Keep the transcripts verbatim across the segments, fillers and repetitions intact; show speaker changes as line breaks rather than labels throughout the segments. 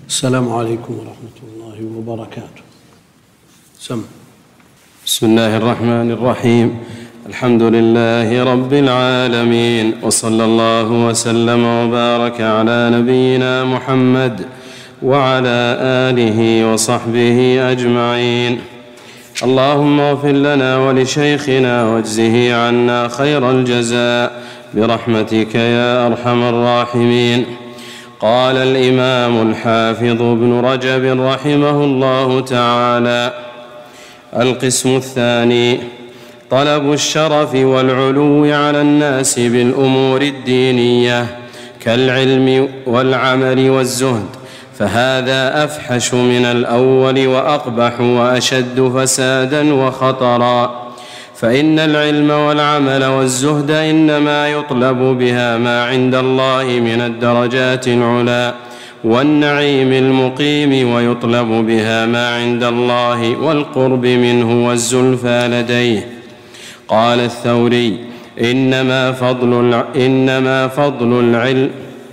السلام عليكم ورحمة الله وبركاته. سم.
بسم الله الرحمن الرحيم. الحمد لله رب العالمين، وصلى الله وسلم وبارك على نبينا محمد وعلى آله وصحبه أجمعين. اللهم اغفر لنا ولشيخنا واجزه عنا خير الجزاء برحمتك يا أرحم الراحمين. قال الإمام الحافظ ابن رجب رحمه الله تعالى: القسم الثاني: طلب الشرف والعلو على الناس بالأمور الدينية كالعلم والعمل والزهد، فهذا أفحش من الأول وأقبح وأشد فسادا وخطرا، فإن العلم والعمل والزهد إنما يطلب بها ما عند الله من الدرجات العلى والنعيم المقيم، ويطلب بها ما عند الله والقرب منه والزلفى لديه. قال الثوري: إنما فضل إنما فضل العلم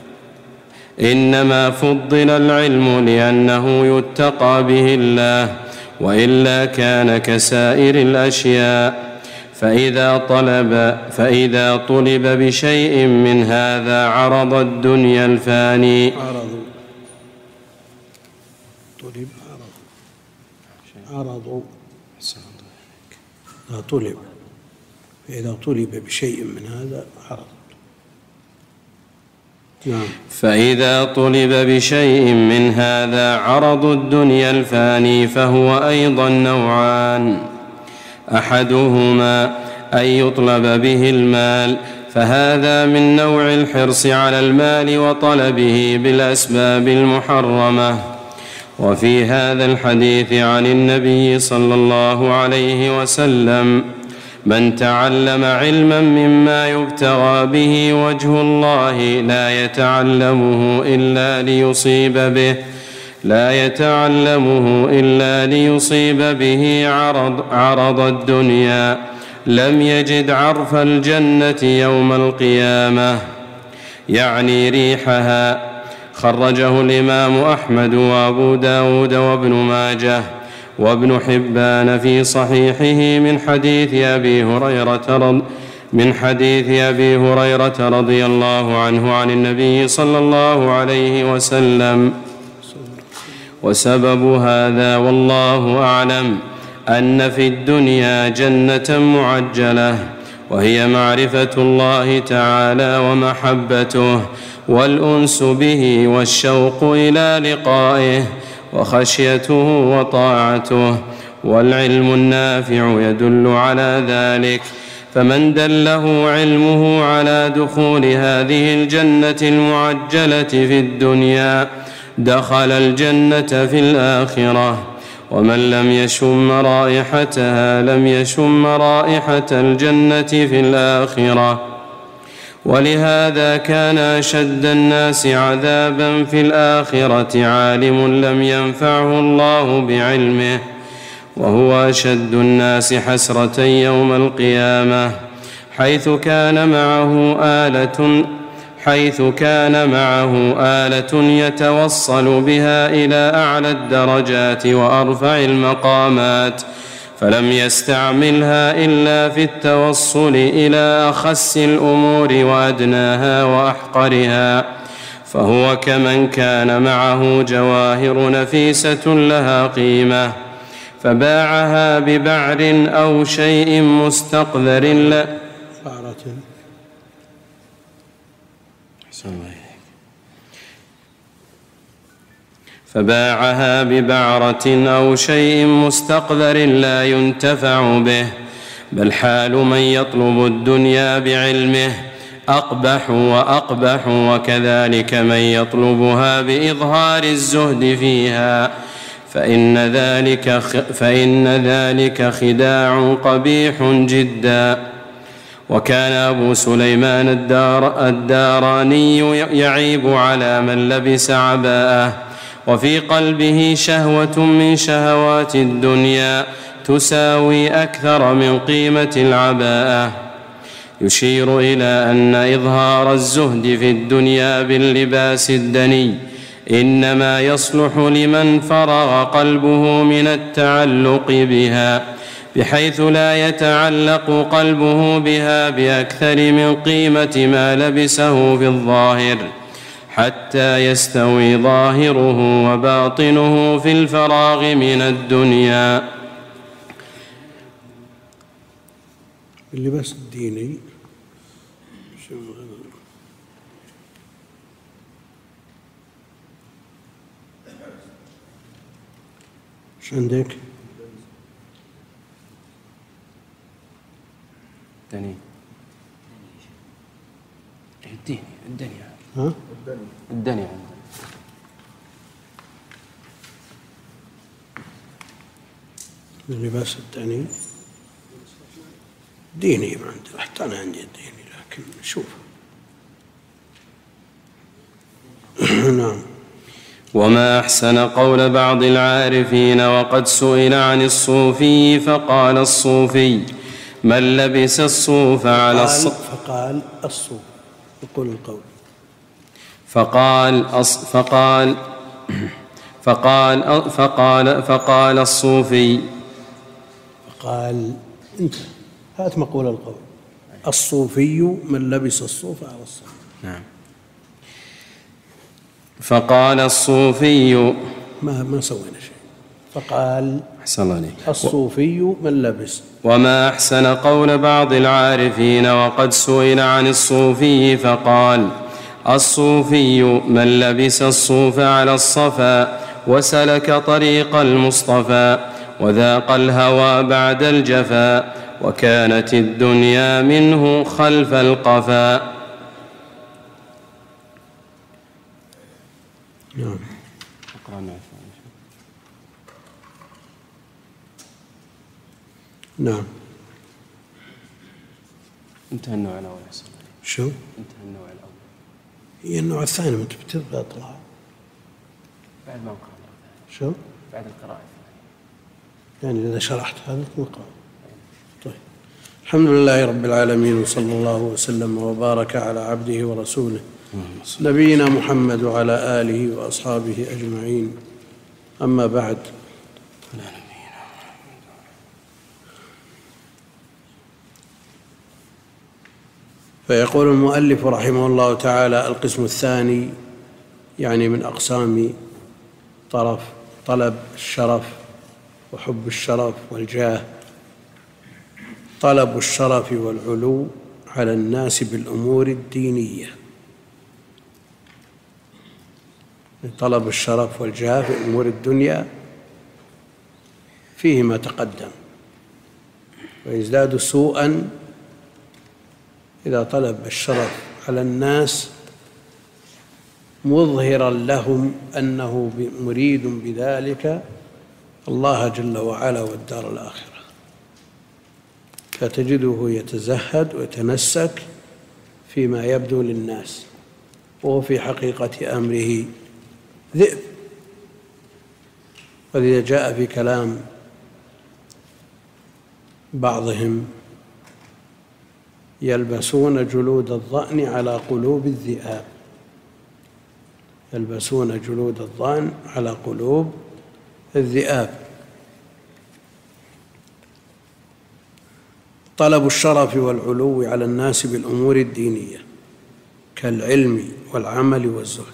إنما فضل العلم لأنه يتقى به الله، وإلا كان كسائر الأشياء. فإذا طلب فإذا طلب بشيء من هذا عرض الدنيا الفاني
عرض طلب عرض عرض لا طلب فإذا طلب بشيء من هذا عرض. نعم.
فإذا طلب بشيء من هذا عرض الدنيا الفاني فهو أيضا نوعان: أحدهما أن يطلب به المال، فهذا من نوع الحرص على المال وطلبه بالأسباب المحرمة. وفي هذا الحديث عن النبي صلى الله عليه وسلم: من تعلم علما مما يبتغى به وجه الله لا يتعلمه إلا ليصيب به لا يتعلمه إلا ليصيب به عرض, عرض الدنيا لم يجد عرف الجنة يوم القيامة، يعني ريحها. خرجه الإمام أحمد وأبو داود وابن ماجه وابن حبان في صحيحه من حديث أبي هريرة رضي من حديث أبي هريرة رضي الله عنه عن النبي صلى الله عليه وسلم. وسبب هذا والله أعلم أن في الدنيا جنة معجلة، وهي معرفة الله تعالى ومحبته والأنس به والشوق إلى لقائه وخشيته وطاعته، والعلم النافع يدل على ذلك. فمن دله علمه على دخول هذه الجنة المعجلة في الدنيا دخل الجنة في الآخرة، ومن لم يشم رائحتها لم يشم رائحة الجنة في الآخرة. ولهذا كان أشد الناس عذابا في الآخرة عالم لم ينفعه الله بعلمه، وهو أشد الناس حسرة يوم القيامة، حيث كان معه آلة حيث كان معه آلة يتوصل بها إلى أعلى الدرجات وأرفع المقامات، فلم يستعملها إلا في التوصل إلى أخس الأمور وأدناها وأحقرها، فهو كمن كان معه جواهر نفيسة لها قيمة فباعها ببعر أو شيء مستقذر لا فباعها ببعرة أو شيء مستقذر لا ينتفع به، بل حال من يطلب الدنيا بعلمه أقبح وأقبح، وكذلك من يطلبها بإظهار الزهد فيها، فإن ذلك, فإن ذلك خداع قبيح جدا. وكان أبو سليمان الدار الداراني يعيب على من لبس عباءة وفي قلبه شهوة من شهوات الدنيا تساوي أكثر من قيمة العباءة، يشير إلى أن إظهار الزهد في الدنيا باللباس الدني إنما يصلح لمن فرغ قلبه من التعلق بها، بحيث لا يتعلق قلبه بها بأكثر من قيمة ما لبسه في الظاهر، حتى يستوي ظاهره وباطنه في الفراغ من الدنيا.
اللباس الديني ايش عندك؟
الدنيا الدنيا الدنيا
ها؟
الدنيا
اللباس الديني ديني ما عندي، حتى أنا عندي الديني، لكن شوف. نعم.
وما أحسن قول بعض العارفين وقد سئل عن الصوفي فقال الصوفي من لبس الصوف على الصوف
فقال الصوف يقول القول
فقال أص فقال فقال فقال فقال الصوفي
فقال انت هات مقول القول الصوفي من لبس الصوف على الصوف.
نعم. فقال الصوفي
ما ما سوينا شيء. فقال
أحسن الله عليك
الصوفي من لبس.
وما أحسن قول بعض العارفين وقد سئل عن الصوفي فقال الصوفي من لبس الصوف على الصفا وسلك طريق المصطفى وذاق الهوى بعد الجفا وكانت الدنيا منه خلف القفا.
نعم. نعم.
انتهى النوع الأول.
شو؟
انتهى النوع الأول.
هي النوع الثاني ما تبتدأ اطلع
بعد ما نقرأ.
شو؟
بعد القراءة.
يعني إذا شرحت هذا نقرأ. طيب. الحمد لله رب العالمين وصلى الله وسلم وبارك على عبده ورسوله نبينا محمد وعلى آله وأصحابه أجمعين. أما بعد، فيقول المؤلف رحمه الله تعالى: القسم الثاني، يعني من أقسام طرف طلب الشرف وحب الشرف والجاه، طلب الشرف والعلو على الناس بالأمور الدينية. طلب الشرف والجاه في أمور الدنيا فيه ما تقدم، ويزداد سوءا إذا طلب الشرف على الناس مظهرا لهم أنه مريد بذلك الله جل وعلا والدار الآخرة، فتجده يتزهد ويتنسك فيما يبدو للناس، وهو في حقيقة أمره ذئب. ولذا جاء في كلام بعضهم: يلبسون جلود الضأن على قلوب الذئاب. يلبسون جلود الضأن على قلوب الذئاب. طلب الشرف والعلو على الناس بالأمور الدينية كالعلم والعمل والزهد.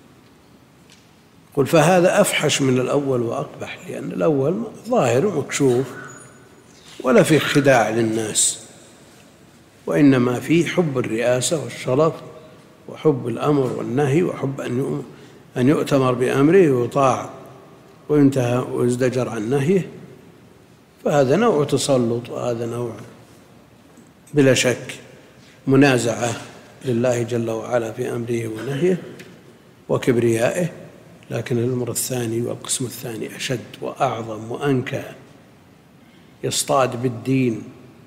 قل فهذا أفحش من الأول وأقبح، لأن الأول ظاهر ومكشوف ولا في خداع للناس، وإنما فيه حب الرئاسة والشرف وحب الأمر والنهي وحب أن يؤتمر بأمره ويطاع وينتهى ويزدجر عن نهيه. فهذا نوع تسلط، وهذا نوع بلا شك منازعة لله جل وعلا في أمره ونهيه وكبريائه. لكن الأمر الثاني والقسم الثاني أشد وأعظم وأنكى، يصطاد بالدين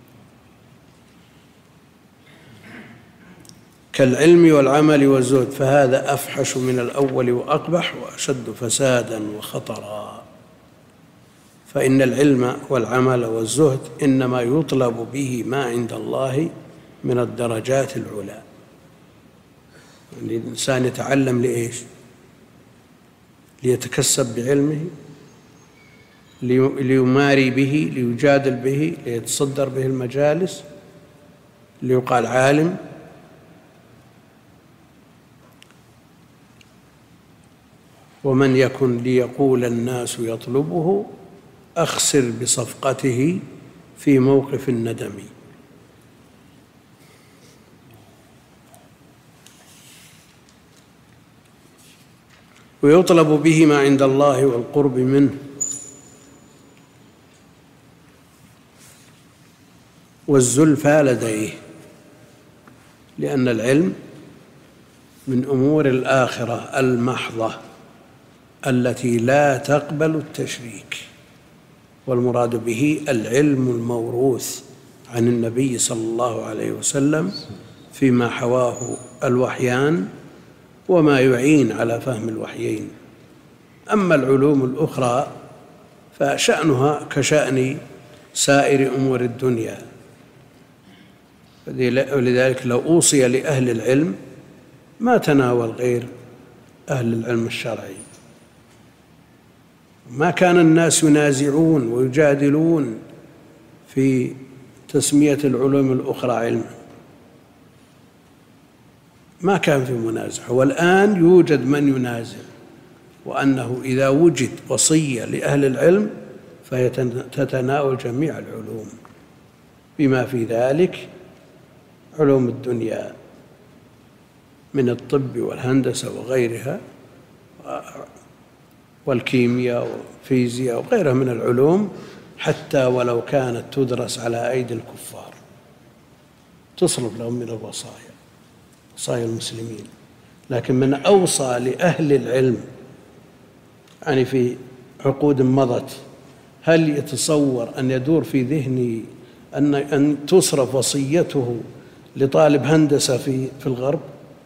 كالعلم والعمل والزهد، فهذا أفحش من الأول وأقبح وأشد فسادا وخطرا. فإن العلم والعمل والزهد إنما يطلب به ما عند الله من الدرجات العلى. يعني الإنسان يتعلم لإيش؟ ليتكسب بعلمه، ليماري به، ليجادل به، ليتصدر به المجالس، ليقال عالم. ومن يكن ليقول الناس يطلبه أخسر بصفقته في موقف الندم. ويطلب به ما عند الله والقرب منه، والزلفى لديه، لأن العلم من أمور الآخرة المحضة التي لا تقبل التشريك، والمراد به العلم الموروث عن النبي صلى الله عليه وسلم فيما حواه الوحيان وما يعين على فهم الوحيين. أما العلوم الأخرى فشأنها كشأن سائر أمور الدنيا، ولذلك لو أوصي لأهل العلم ما تناول غير أهل العلم الشرعي. ما كان الناس ينازعون ويجادلون في تسمية العلوم الأخرى علما، ما كان في منازعة. والآن يوجد من ينازع، وأنه إذا وجد وصية لأهل العلم فتتناول جميع العلوم بما في ذلك علوم الدنيا من الطب والهندسة وغيرها، والكيمياء والفيزياء وغيرها من العلوم، حتى ولو كانت تدرس على أيدي الكفار تصرف لهم من الوصايا، وصايا المسلمين. لكن من أوصى لأهل العلم يعني في عقود مضت، هل يتصور أن يدور في ذهني أن أن تصرف وصيته لطالب هندسة في في الغرب؟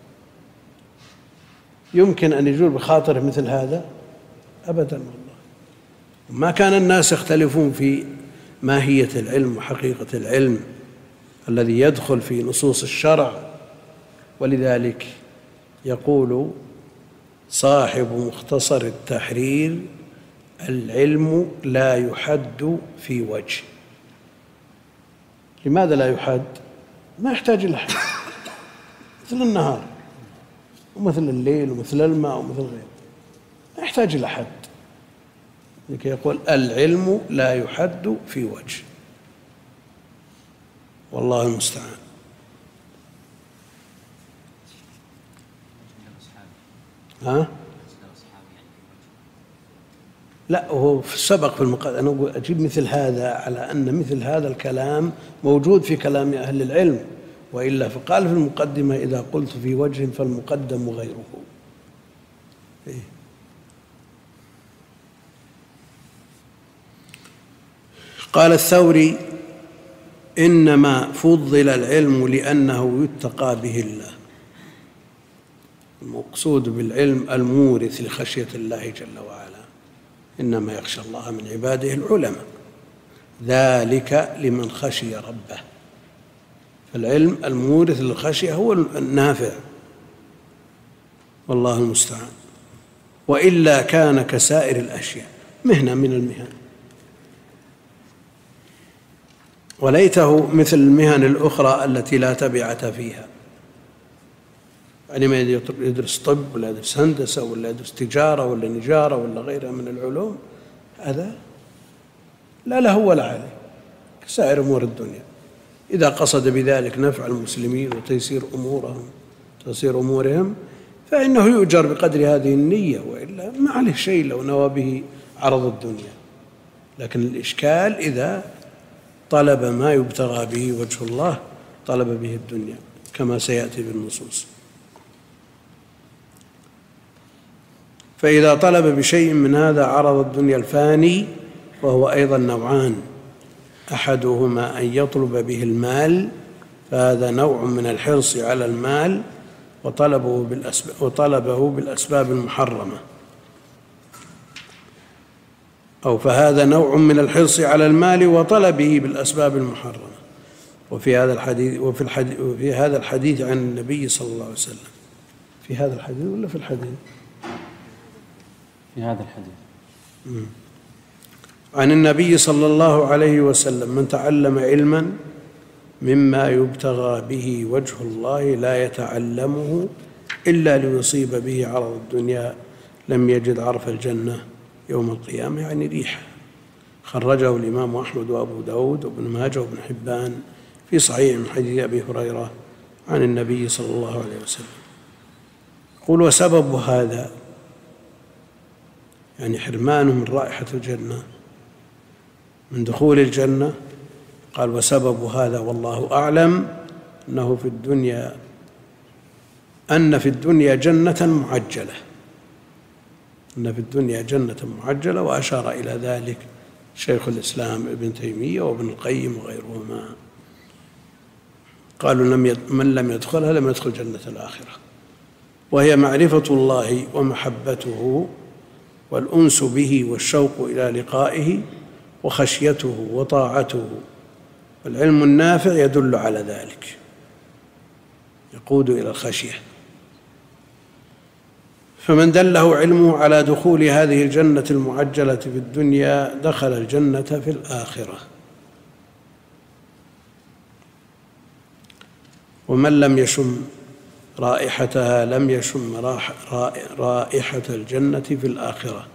يمكن أن يجول بخاطره مثل هذا؟ أبدا والله. ما كان الناس يختلفون في ماهية العلم وحقيقة العلم الذي يدخل في نصوص الشرع. ولذلك يقول صاحب مختصر التحرير: العلم لا يحد في وجه. لماذا لا يحد؟ ما يحتاج إلى حد، مثل النهار ومثل الليل ومثل الماء ومثل غيره، ما يحتاج إلى حد. لكي يقول العلم لا يحد في وجه، والله المستعان. ها؟ لا، هو في السبق في المقدمة أنا أقول أجيب مثل هذا على أن مثل هذا الكلام موجود في كلام أهل العلم، وإلا فقال في المقدمة: إذا قلت في وجه فالمقدم غيره. إيه؟ قال الثوري: إنما فضل العلم لأنه يتقى به الله. المقصود بالعلم المورث لخشية الله جل وعلا، إنما يخشى الله من عباده العلماء، ذلك لمن خشي ربه. فالعلم المورث للخشية هو النافع، والله المستعان. وإلا كان كسائر الأشياء مهنة من المهن، وليته مثل المهن الأخرى التي لا تبعة فيها. يعني ما يدرس طب ولا يدرس هندسة ولا يدرس تجارة ولا نجارة ولا غيرها من العلوم، هذا لا له ولا عليه كسائر أمور الدنيا، إذا قصد بذلك نفع المسلمين وتيسير أمورهم تيسير أمورهم فإنه يؤجر بقدر هذه النية، وإلا ما عليه شيء لو نوى به عرض الدنيا. لكن الإشكال إذا طلب ما يبتغى به وجه الله طلب به الدنيا، كما سيأتي بالنصوص. فإذا طلب بشيء من هذا عرض الدنيا الفاني، وهو أيضا نوعان: أحدهما أن يطلب به المال، فهذا نوع من الحرص على المال وطلبه بالأسباب, وطلبه بالأسباب المحرمة، أو فهذا نوع من الحرص على المال وطلبه بالأسباب المحرمة. وفي هذا الحديث وفي الحديث وفي هذا الحديث عن النبي صلى الله عليه وسلم، في هذا الحديث ولا في الحديث؟
في هذا الحديث.
عن النبي صلى الله عليه وسلم: من تعلم علما مما يبتغى به وجه الله لا يتعلمه إلا ليصيب به عرض الدنيا لم يجد عرف الجنة يوم القيامة، يعني ريحة. خرجه الإمام أحمد وأبو داود وابن ماجه وابن حبان في صحيح من حديث أبي هريرة عن النبي صلى الله عليه وسلم. يقول: وسبب هذا، يعني حرمانه من رائحة الجنة، من دخول الجنة، قال: وسبب هذا والله أعلم أنه في الدنيا أن في الدنيا جنة معجلة، أن في الدنيا جنة معجلة، وأشار إلى ذلك شيخ الإسلام ابن تيمية وابن القيم وغيرهما. قالوا: لم من لم يدخلها لم يدخل جنة الآخرة، وهي معرفة الله ومحبته والأنس به والشوق إلى لقائه وخشيته وطاعته، والعلم النافع يدل على ذلك، يقود إلى الخشية. فمن دله علمه على دخول هذه الجنة المعجلة في الدنيا دخل الجنة في الآخرة. ومن لم يشم رائحتها لم يشم رائحة الجنة في الآخرة.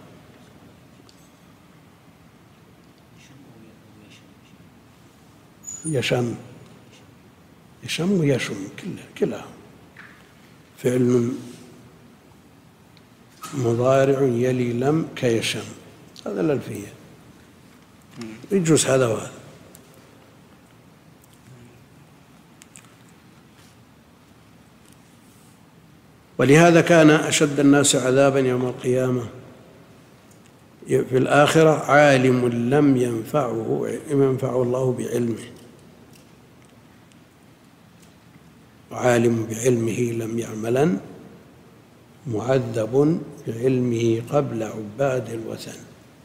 يشم يشم ويشم كلها فعل مضارع يلي لم كيشم، هذا الألفية، يجوز هذا وهذا. ولهذا كان أشد الناس عذابا يوم القيامة في الآخرة عالم لم ينفعه ينفعه الله بعلمه، وعالم بعلمه لم يعملا، معذب بعلمه قبل عباد الوثن.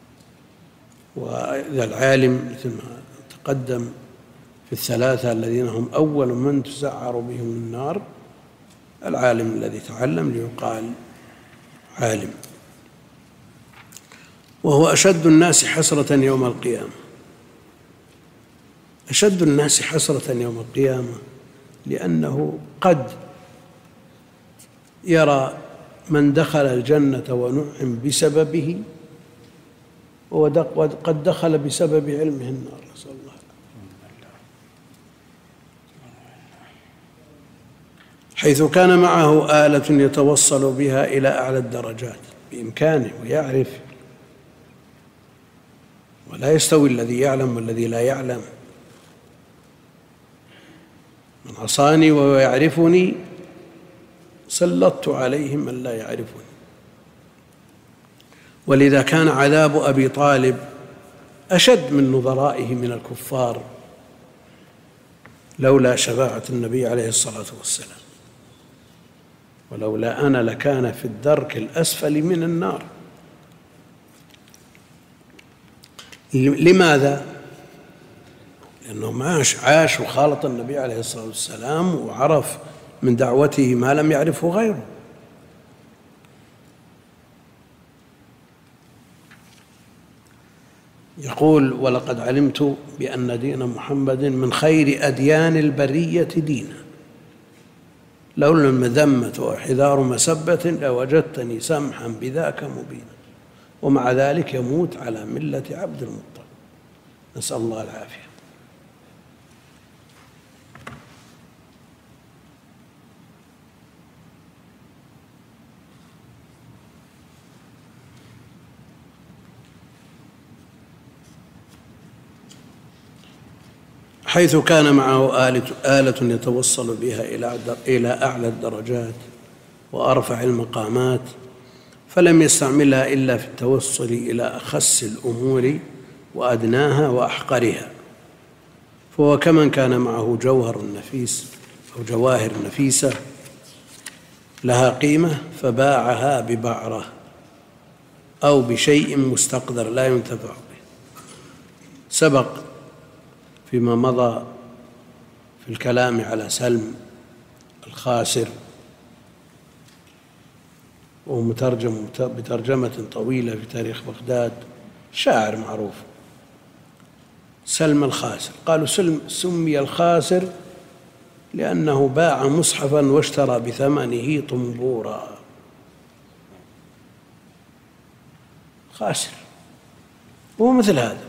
وإذا العالم مثل ما تقدم في الثلاثة الذين هم أول من تسعر بهم النار، العالم الذي تعلم ليقال عالم. وهو أشد الناس حسرة يوم القيامة، أشد الناس حسرة يوم القيامة لأنه قد يرى من دخل الجنة ونعم بسببه وقد دخل بسبب علمه النار، نسأل الله. حيث كان معه آلة يتوصل بها إلى أعلى الدرجات بإمكانه ويعرف، ولا يستوي الذي يعلم والذي لا يعلم. من عصاني وهو يعرفني سلطت عليهم من لا يعرفني. ولذا كان عذاب أبي طالب أشد من نظرائه من الكفار لولا شفاعة النبي عليه الصلاة والسلام، ولولا أنا لكان في الدرك الأسفل من النار. لماذا؟ لأنه عاش عاش وخالط النبي عليه الصلاة والسلام وعرف من دعوته ما لم يعرفه غيره. يقول: ولقد علمت بأن دين محمد من خير أديان البرية دينا، لولا المذمة وحذار مسبة لوجدتني سمحا بذاك مبينا. ومع ذلك يموت على ملة عبد المطلب، نسأل الله العافية. حيث كان معه آلة, آلة يتوصل بها إلى أعلى الدرجات وأرفع المقامات، فلم يستعملها إلا في التوصل إلى أخس الأمور وأدناها وأحقرها. فهو كمن كان معه جوهر نفيس أو جواهر نفيسة لها قيمة فباعها ببعرة أو بشيء مستقدر لا ينتفع به. سبق فيما مضى في الكلام على سلم الخاسر وهو مترجم بترجمة طويلة في تاريخ بغداد، شاعر معروف، سلم الخاسر. قالوا سلم سمي الخاسر لأنه باع مصحفا واشترى بثمنه طنبورا. خاسر. هو مثل هذا.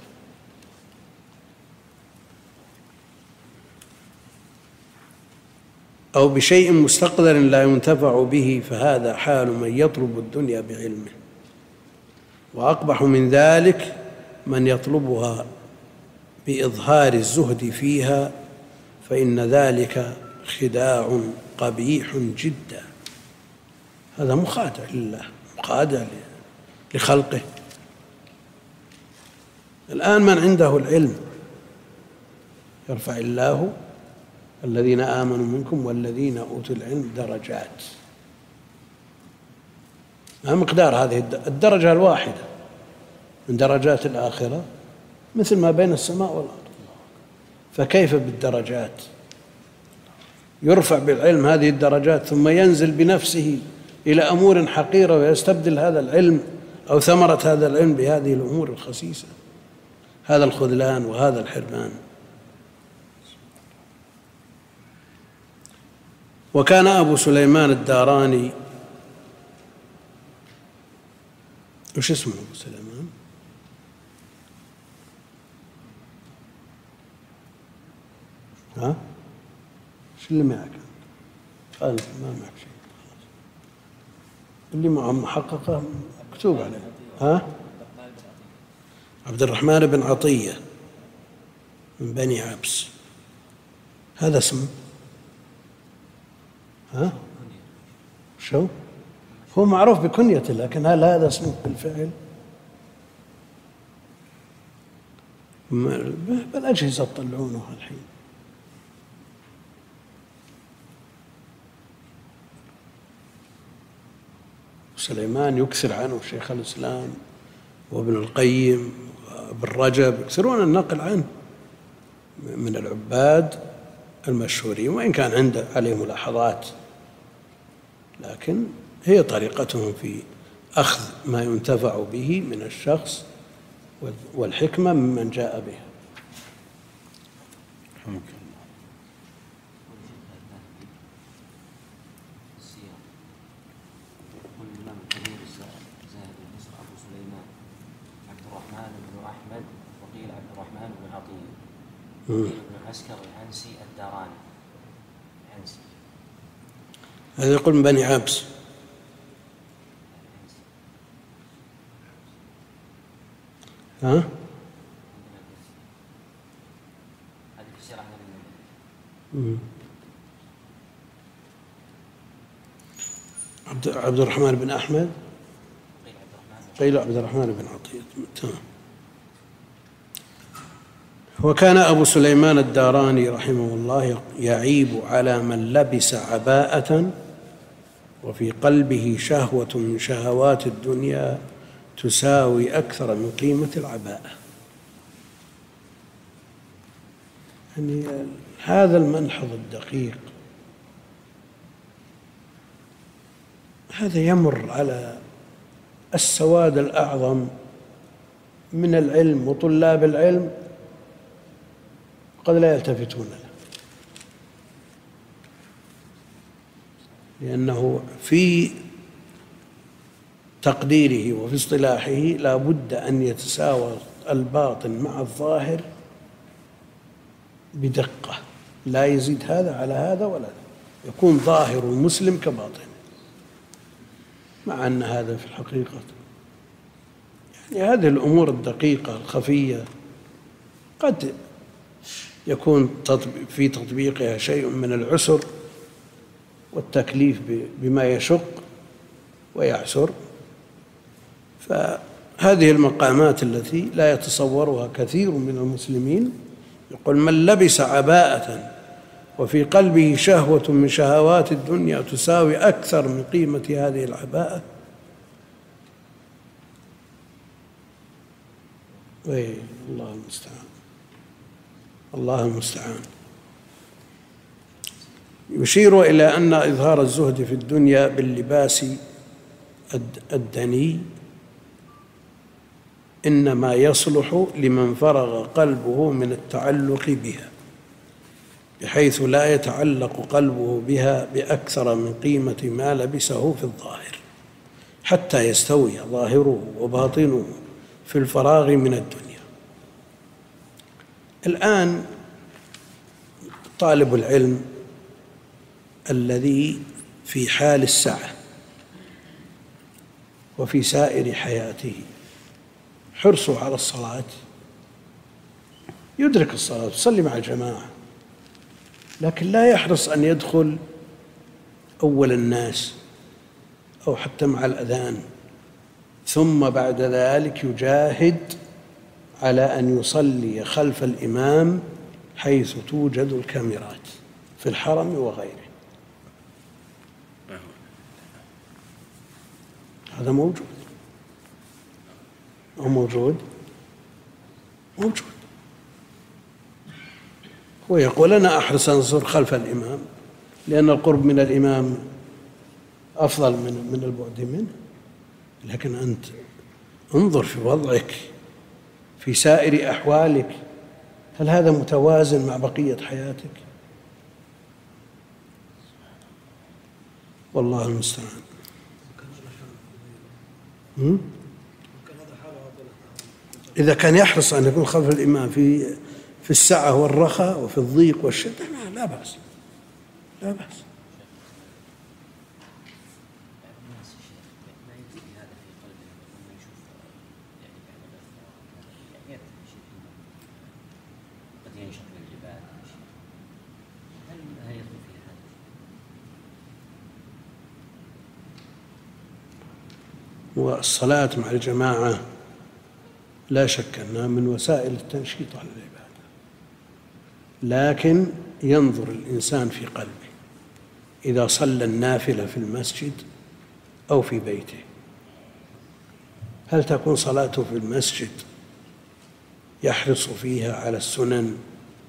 أو بشيء مستقدر لا ينتفع به، فهذا حال من يطلب الدنيا بعلمه. وأقبح من ذلك من يطلبها بإظهار الزهد فيها، فإن ذلك خداع قبيح جدا. هذا مخادع لله، مخادع لخلقه. الآن من عنده العلم يرفع الله الذين آمنوا منكم والذين أوتوا العلم درجات. ما مقدار هذه الدرجة الواحدة من درجات الآخرة؟ مثل ما بين السماء والأرض. فكيف بالدرجات؟ يرفع بالعلم هذه الدرجات ثم ينزل بنفسه إلى أمور حقيرة ويستبدل هذا العلم أو ثمرة هذا العلم بهذه الأمور الخسيسة. هذا الخذلان وهذا الحرمان. وكان أبو سليمان الداراني، وش اسمه أبو سليمان؟ ها؟ شو اللي معك؟ قال ما معك شيء. اللي معه محققة مكتوب عليه. ها؟ عبد الرحمن بن عطية من بني عبس. هذا اسمه. ها؟ شو؟ هو معروف بكنيته، لكن هل هذا اسمه بالفعل؟ بالأجهزة تطلعونه الحين. سليمان يكثر عنه شيخ الإسلام وابن القيم وابن رجب، يكثرون النقل عنه من العباد المشهورين، وإن كان عنده عليه ملاحظات، لكن هي طريقتهم في أخذ ما ينتفع به من الشخص والحكمة ممن جاء بها.
ابن عسكر الهنسي الداراني الهنسي.
هذا يقول من بني عبس. ها؟
هذه في السيرة النبوية.
عبد عبد الرحمن بن أحمد. قيل عبد الرحمن بن عطية. تمام. وكان أبو سليمان الداراني رحمه الله يعيب على من لبس عباءة وفي قلبه شهوة من شهوات الدنيا تساوي أكثر من قيمة العباءة. يعني هذا المنحض الدقيق هذا يمر على السواد الأعظم من العلم وطلاب العلم قد لا يلتفتون له، لأنه في تقديره وفي اصطلاحه لا بد أن يتساوى الباطن مع الظاهر بدقة، لا يزيد هذا على هذا ولا ذا، يكون ظاهر المسلم كباطن، مع أن هذا في الحقيقة يعني هذه الأمور الدقيقة الخفية قد يكون في تطبيقها شيء من العسر والتكليف بما يشق ويعسر. فهذه المقامات التي لا يتصورها كثير من المسلمين، يقول من لبس عباءة وفي قلبه شهوة من شهوات الدنيا تساوي أكثر من قيمة هذه العباءة. وي الله المستعان، الله المستعان. يشير إلى أن إظهار الزهد في الدنيا باللباس الدني إنما يصلح لمن فرغ قلبه من التعلق بها، بحيث لا يتعلق قلبه بها بأكثر من قيمة ما لبسه في الظاهر، حتى يستوي ظاهره وباطنه في الفراغ من الدنيا. الآن طالب العلم الذي في حال السعة وفي سائر حياته حرصه على الصلاة، يدرك الصلاة يصلي مع الجماعة، لكن لا يحرص أن يدخل أول الناس أو حتى مع الأذان، ثم بعد ذلك يجاهد على أن يصلي خلف الإمام حيث توجد الكاميرات في الحرم وغيره. هذا موجود أو موجود موجود هو يقول أنا أحرص أن أصير خلف الإمام لأن القرب من الإمام أفضل من من البعد منه، لكن أنت انظر في وضعك في سائر أحوالك، هل هذا متوازن مع بقية حياتك؟ والله المستعان. إذا كان يحرص أن يكون خلف الإمام في في السعة والرخاء وفي الضيق والشدة لا بأس، لا بأس. والصلاة مع الجماعة لا شك أنها من وسائل التنشيط على العبادة، لكن ينظر الإنسان في قلبه إذا صلى النافلة في المسجد أو في بيته، هل تكون صلاته في المسجد يحرص فيها على السنن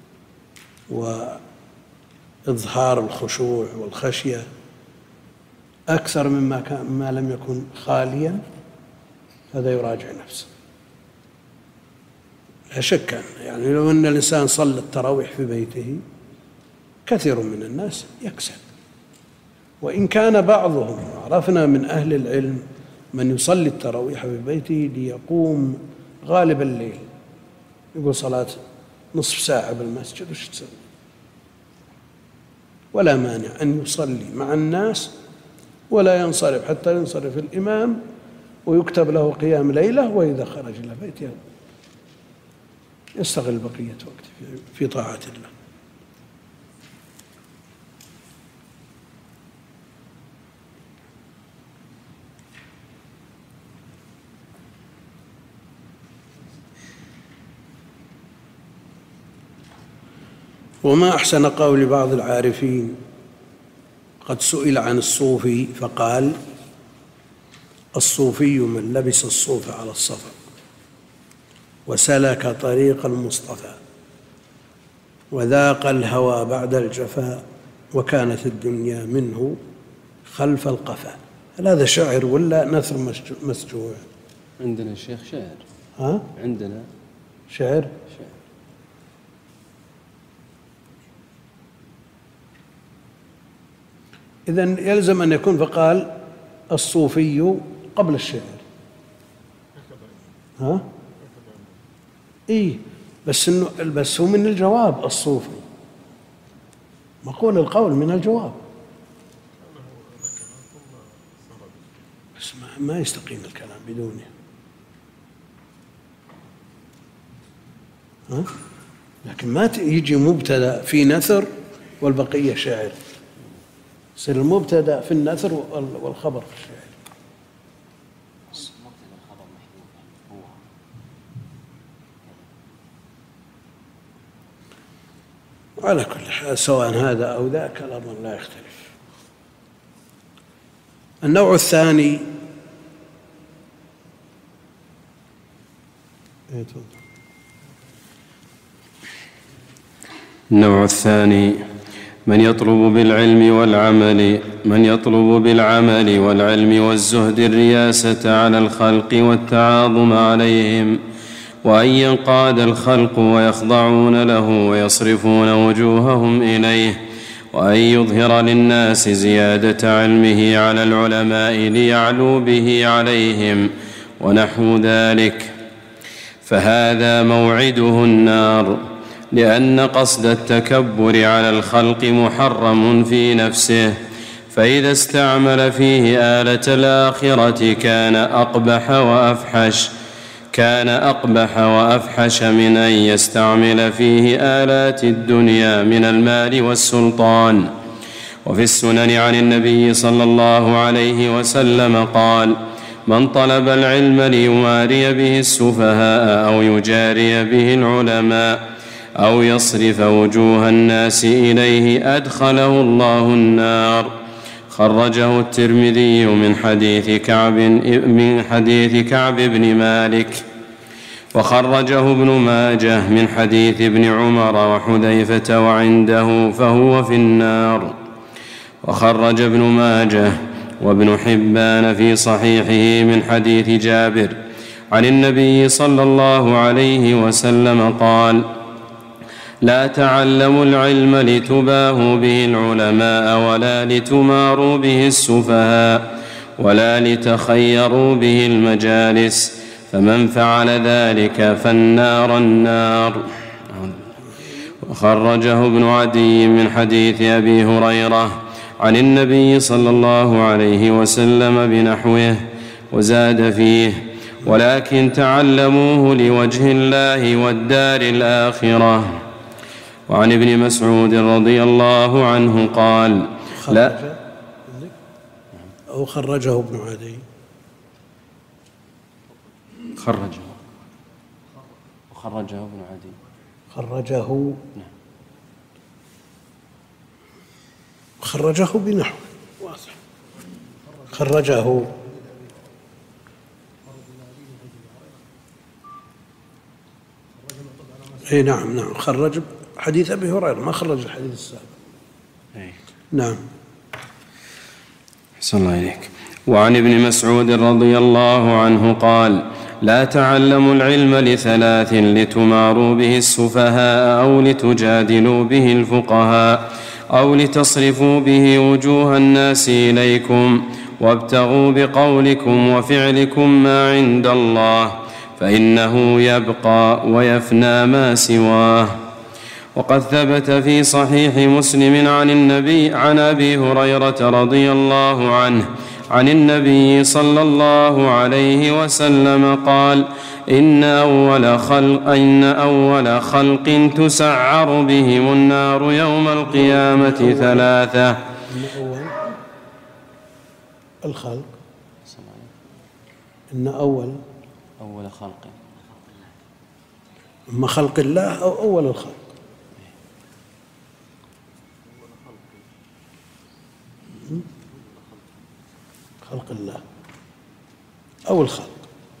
وإظهار الخشوع والخشية أكثر مما كان ما لم يكن خاليا؟ هذا يراجع نفسه. لا شك أن يعني لو أن الإنسان صلى التراويح في بيته كثير من الناس يكسل، وإن كان بعضهم عرفنا من أهل العلم من يصلي التراويح في بيته ليقوم غالب الليل، يقول صلاة نصف ساعة بالمسجد وش تسوي؟ ولا مانع أن يصلي مع الناس ولا ينصرف حتى ينصرف الإمام ويكتب له قيام ليلة، وإذا خرج إلى بيته يستغل بقية وقته في طاعة الله. وما أحسن قول بعض العارفين، قد سئل عن الصوفي فقال: الصوفي من لبس الصوف على الصفا وسلك طريق المصطفى وذاق الهوى بعد الجفا وكانت الدنيا منه خلف القفا. هل هذا شعر ولا نثر مسجوع؟
عندنا الشيخ شعر.
ها؟
عندنا
شعر؟
شعر.
إذن يلزم أن يكون فقال الصوفي قبل الشعر. ها؟ إيه بس إنه بس هو من الجواب الصوفي، مقول القول من الجواب، بس ما, ما يستقيم الكلام بدونه. ها؟ لكن ما يجي مبتدأ في نثر والبقية شعر، يصير المبتدأ في النثر والخبر في الشعر. على كل حال سواء هذا أو ذاك الأمر لا يختلف. النوع الثاني
النوع الثاني من يطلب بالعلم والعمل من يطلب بالعمل والعلم والزهد الرياسة على الخلق والتعاظم عليهم، وأن ينقاد الخلق ويخضعون له ويصرفون وجوههم إليه، وأن يظهر للناس زيادة علمه على العلماء ليعلو به عليهم ونحو ذلك، فهذا موعده النار، لأن قصد التكبر على الخلق محرم في نفسه، فإذا استعمل فيه آلة الآخرة كان أقبح وأفحش كان أقبح وأفحش من أن يستعمل فيه آلات الدنيا من المال والسلطان. وفي السنن عن النبي صلى الله عليه وسلم قال: من طلب العلم ليماري به السفهاء أو يجاري به العلماء أو يصرف وجوه الناس إليه أدخله الله النار. خرجه الترمذي من حديث كعب من حديث كعب بن مالك، وخرجه ابن ماجه من حديث ابن عمر وحذيفة وعنده فهو في النار. وخرج ابن ماجه وابن حبان في صحيحه من حديث جابر عن النبي صلى الله عليه وسلم قال: لا تعلموا العلم لتباهوا به العلماء ولا لتماروا به السفهاء ولا لتخيروا به المجالس، فمن فعل ذلك فالنار النار. وخرجه ابن عدي من حديث أبي هريرة عن النبي صلى الله عليه وسلم بنحوه، وزاد فيه: ولكن تعلموه لوجه الله والدار الآخرة. وعن ابن مسعود رضي الله عنه قال: لا
أو خرجه ابن عدي
خرجه وخرجه ابن عدي
خرجه خرجه بنحو واضح. خرجه اي نعم نعم خرج حديث أبي هريرة، ما خرج الحديث السابق.
أي.
نعم.
أحسن الله إليك. وعن ابن مسعود رضي الله عنه قال: لا تعلموا العلم لثلاث: لتماروا به السفهاء أو لتجادلوا به الفقهاء أو لتصرفوا به وجوه الناس إليكم، وابتغوا بقولكم وفعلكم ما عند الله، فإنه يبقى ويفنى ما سواه. وقد ثبت في صحيح مسلم عن النبي عن أبي هريرة رضي الله عنه عن النبي صلى الله عليه وسلم قال: إن أول خلق, إن أول خلق تسعر بهم النار يوم القيامة ثلاثة.
إن أول الخلق إن أول
أول خلق
أما خلق الله أو أول الخلق؟ خلق الله أو الخلق.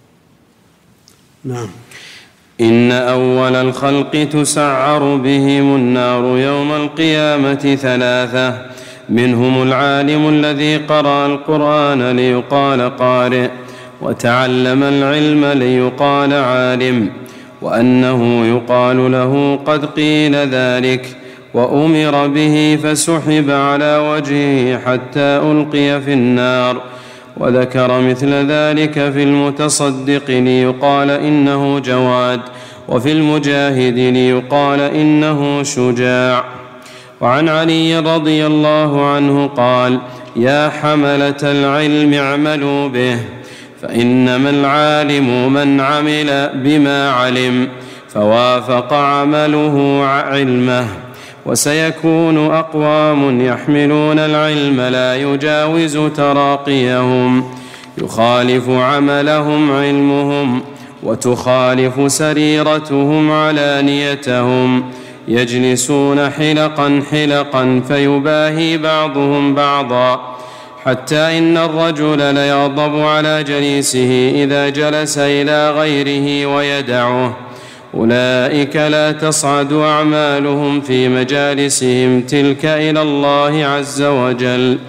نعم.
إن أول الخلق تسعر بهم النار يوم القيامة ثلاثة: منهم العالم الذي قرأ القرآن ليقال قارئ، وتعلم العلم ليقال عالم، وأنه يقال له قد قيل ذلك، وأمر به فسحب على وجهه حتى ألقي في النار. وذكر مثل ذلك في المتصدق ليقال إنه جواد، وفي المجاهد ليقال إنه شجاع. وعن علي رضي الله عنه قال: يا حملة العلم اعملوا به، فإنما العالم من عمل بما علم فوافق عمله علمه. وسيكون أقوام يحملون العلم لا يجاوز تراقيهم، يخالف عملهم علمهم، وتخالف سريرتهم علانيتهم، يجلسون حلقا حلقا فيباهي بعضهم بعضا، حتى إن الرجل ليغضب على جليسه إذا جلس إلى غيره ويدعه، أولئك لا تصعد أعمالهم في مجالسهم تلك إلى الله عز وجل.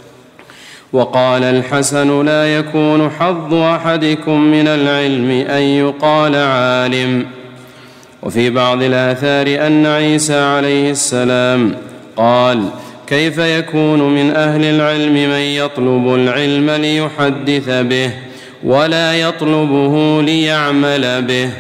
وقال الحسن: لا يكون حظ أحدكم من العلم أن يقال عالم. وفي بعض الآثار أن عيسى عليه السلام قال: كيف يكون من أهل العلم من يطلب العلم ليحدث به ولا يطلبه ليعمل به؟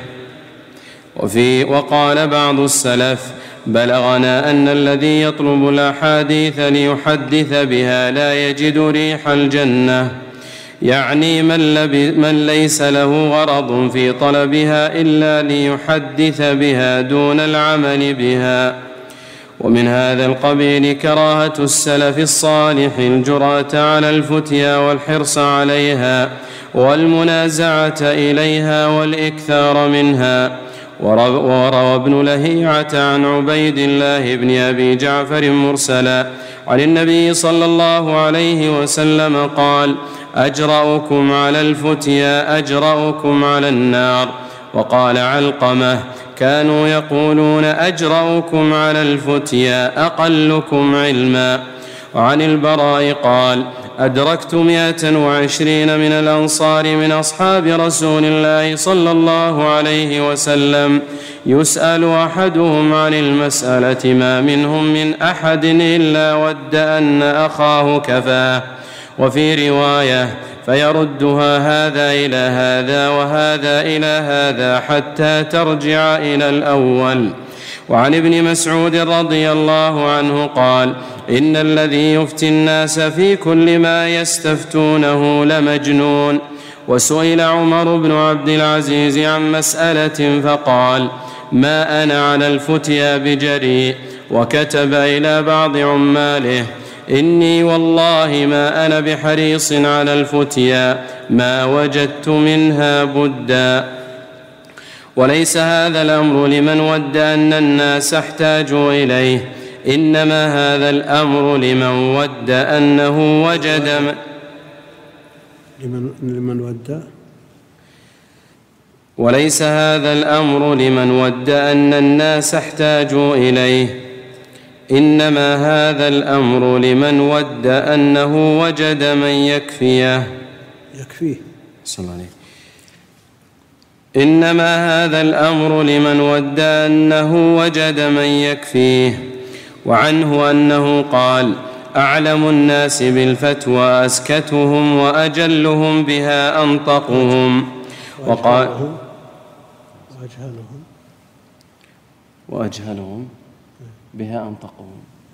وفي وقال بعض السلف: بلغنا أن الذي يطلب الأحاديث ليحدث بها لا يجد ريح الجنة، يعني من, من ليس له غرض في طلبها إلا ليحدث بها دون العمل بها. ومن هذا القبيل كراهة السلف الصالح الجرأة على الفتيا والحرص عليها والمنازعة إليها والإكثار منها. وروى ابن لهيعة عن عبيد الله بن أبي جعفر مرسلا عن النبي صلى الله عليه وسلم قال: أجرأكم على الفتيا أجرأكم على النار. وقال علقمة: كانوا يقولون أجرأكم على الفتيا أقلكم علما. وعن البراء قال: أدركت مائة وعشرين من الأنصار من أصحاب رسول الله صلى الله عليه وسلم يسأل أحدهم عن المسألة ما منهم من أحد إلا ود أن أخاه كفاه. وفي رواية: فيردها هذا إلى هذا وهذا إلى هذا حتى ترجع إلى الأول. وعن ابن مسعود رضي الله عنه قال: إن الذي يفتي الناس في كل ما يستفتونه لمجنون. وسئل عمر بن عبد العزيز عن مسألة فقال: ما أنا على الفتيا بجريء. وكتب إلى بعض عماله: إني والله ما أنا بحريص على الفتيا، ما وجدت منها بدا. وليس هذا الأمر لمن ود أن الناس احتاجوا إليه، إنما هذا الأمر لمن ود أنه وجد م...
لمن, لمن ود
وليس هذا الأمر لمن ود أن الناس احتاجوا إليه، إنما هذا الأمر لمن ود أنه وجد من يكفيه
يكفيه
صلى الله عليه. إنما هذا الأمر لمن ود أنه وجد من يكفيه. وعنه أنه قال: أعلم الناس بالفتوى أسكتهم وأجلهم بها أنطقهم. وقال:
وأجهلهم
وأجهلهم بها أنطقهم.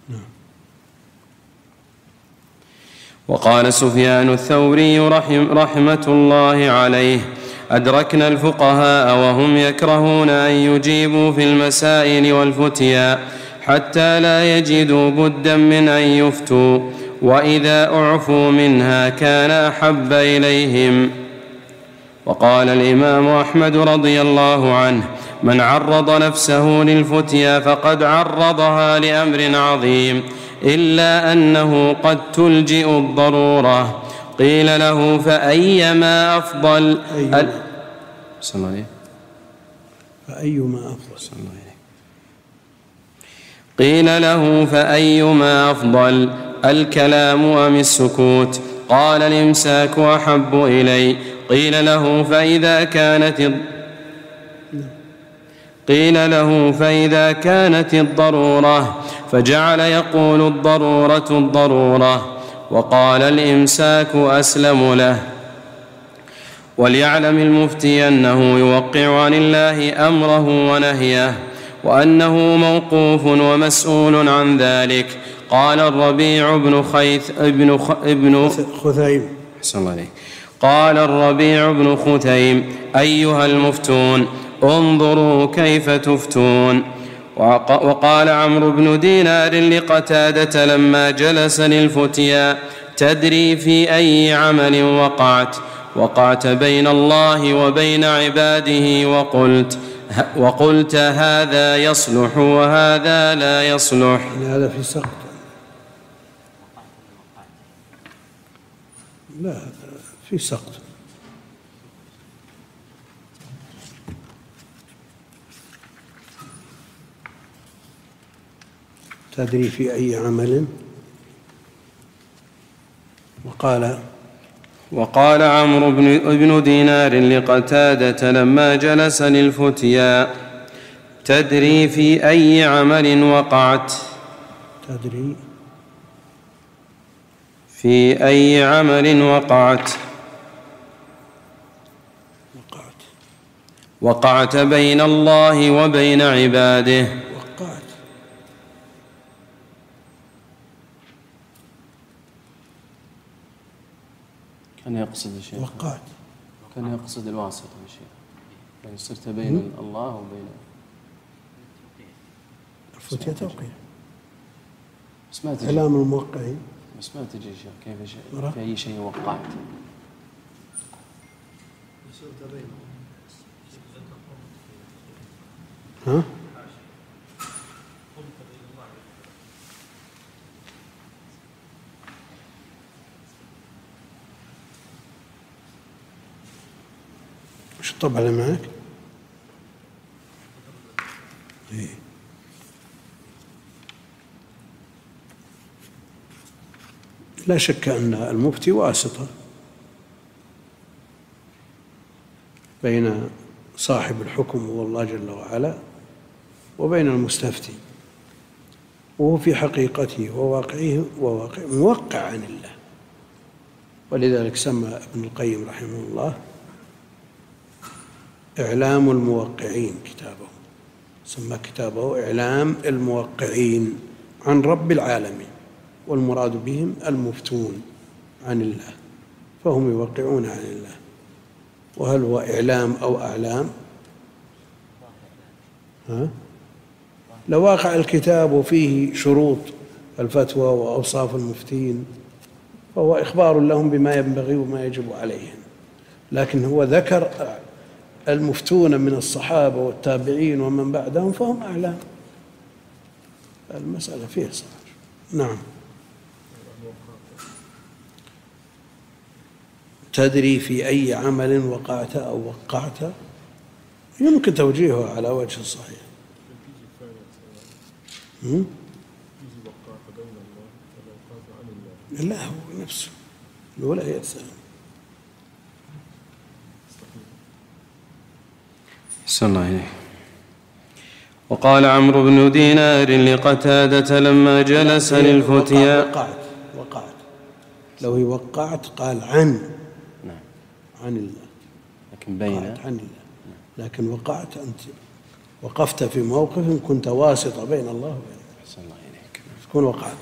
وقال سفيان الثوري رحم رحمة الله عليه: أدركنا الفقهاء وهم يكرهون أن يجيبوا في المسائل والفتيا حتى لا يجدوا بدا من أن يفتوا، وإذا أعفوا منها كان أحب إليهم. وقال الإمام أحمد رضي الله عنه: من عرض نفسه للفتيا فقد عرضها لأمر عظيم، إلا أنه قد تلجئ الضرورة. قيل له: فأيما أفضل؟
أيما
صلى الله عليه
فأيما أفضل
صلى الله عليه. قيل له: فأيما أفضل، الكلام أم السكوت؟ قال: الإمساك أحب إلي. قيل له: فإذا كانت قيل له فإذا كانت الضرورة، فجعل يقول: الضرورة الضرورة. وقال: الإمساك أسلم له. وليعلم المفتي أنه يوقع عن الله أمره ونهيه، وأنه موقوف ومسؤول عن ذلك. قال الربيع بن خيث ابن خ... ابن
خثيم
حسن الله عليك. قال الربيع بن خثيم: أيها المفتون، انظروا كيف تفتون. وقال عمرو بن دينار لقتادة لما جلس للفتيا: تدري في أي عمل وقعت؟ وقعت بين الله وبين عباده وقلت وقلت هذا يصلح وهذا لا يصلح.
هذا في سقط. لا، في سقط. تدري في أي عمل. وقال
وقال عمرو بن دينار لقتادة لما جلس للفتيا: تدري في أي عمل وقعت؟
تدري
في أي عمل وقعت؟
وقعت
وقعت بين الله وبين عباده.
وقعت
كان يقصد الشيخ
وقعت
كان يقصد الواسطة يا شيخ، يعني صرت بين الله وبين
الفتية توقيع
بس ما تجي
إعلام الموقعين.
بس ما تجي شيخ كيف شيء
مرة؟
في أي شيء وقعت.
ها؟ وش الطبع اللي معك؟ إيه. لا شك أن المفتي واسطة بين صاحب الحكم هو الله جل وعلا وبين المستفتي، وهو في حقيقته وواقعه وواقع موقع عن الله. ولذلك سمى ابن القيم رحمه الله إعلام الموقعين كتابه، سمى كتابه إعلام الموقعين عن رب العالمين، والمراد بهم المفتون عن الله، فهم يوقعون عن الله. وهل هو إعلام أو أعلام؟ ها؟ لو واقع الكتاب وفيه شروط الفتوى وأوصاف المفتين فهو إخبار لهم بما ينبغي وما يجب عليهم، لكن هو ذكر المفتون من الصحابة والتابعين ومن بعدهم فهم أعلام. المسألة فيها صار. نعم. تدري في أي عمل وقعت أو وقعت، يمكن توجيهه على وجه الصحيح. لا، هو نفسه الأولى هي الثانية.
أحسن الله إليك. وقال عمرو بن دينار لقتادة لما جلس للفتيا:
وقعت وقعت لو هي وقعت قال عن
نعم
عن الله،
لكن بين
عن الله، لكن وقعت أنت وقفت في موقف كنت واسطة بين الله وبين.
أحسن الله إليك.
تكون وقعت.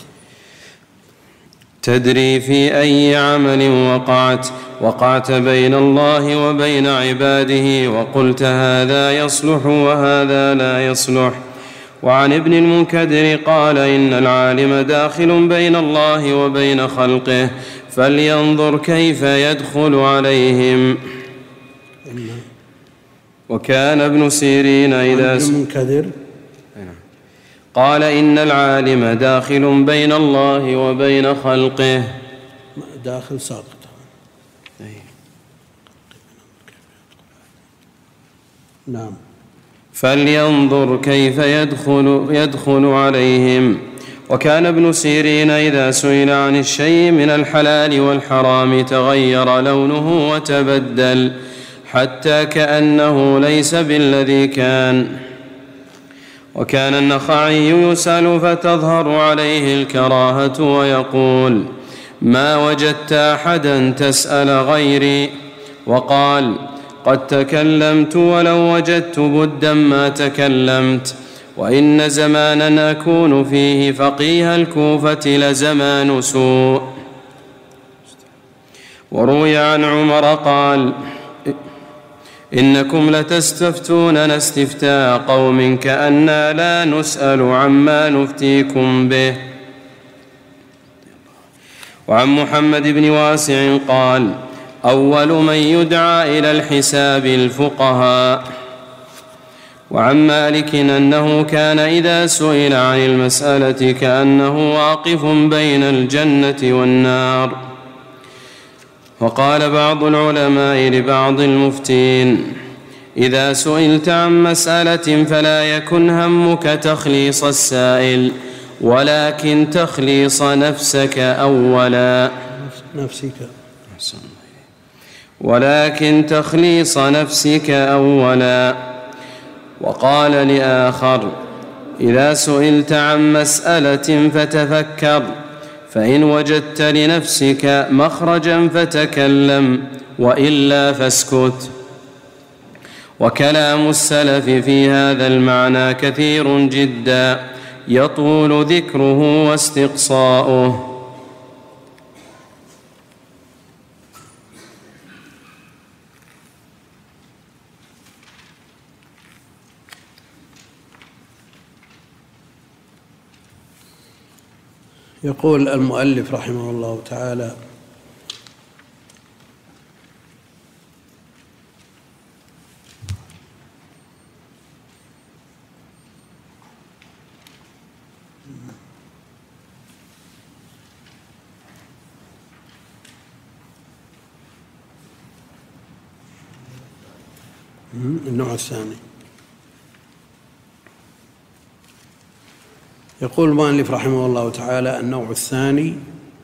تدري في أي عمل وقعت؟ وقعت بين الله وبين عباده، وقلت هذا يصلح وهذا لا يصلح. وعن ابن المنكدر قال: إن العالم داخل بين الله وبين خلقه، فلينظر كيف يدخل عليهم. وكان ابن سيرين إذا
ابن المنكدر
قال: إن العالم داخل بين الله وبين خلقه.
داخل ساقط. نعم.
فلينظر كيف يدخل, يدخل عليهم. وكان ابن سيرين إذا سئل عن الشيء من الحلال والحرام تغير لونه وتبدل حتى كأنه ليس بالذي كان. وكان النخعي يسأل فتظهر عليه الكراهة ويقول: ما وجدت أحدا تسأل غيري. وقال: قد تكلمت ولو وجدت بدا ما تكلمت، وإن زمانا أكون فيه فقيه الكوفة لزمان سوء. وروي عن عمر قال: إنكم لتستفتوننا استفتاء قوم كأننا لا نسأل عما نفتيكم به. وعن محمد بن واسع قال: أول من يدعى إلى الحساب الفقهاء. وعن مالك أنه كان إذا سئل عن المسألة كأنه واقف بين الجنة والنار. وقال بعض العلماء لبعض المفتين: إذا سئلت عن مسألة فلا يكن همك تخليص السائل، ولكن تخليص نفسك أولا
نفسك
ولكن تخليص نفسك أولا. وقال لآخر: إذا سئلت عن مسألة فتفكر، فإن وجدت لنفسك مخرجا فتكلم، وإلا فاسكت. وكلام السلف في هذا المعنى كثير جدا، يطول ذكره واستقصاؤه.
يقول المؤلف رحمه الله تعالى: النوع الثاني. يقول المؤلف رحمه الله تعالى: النوع الثاني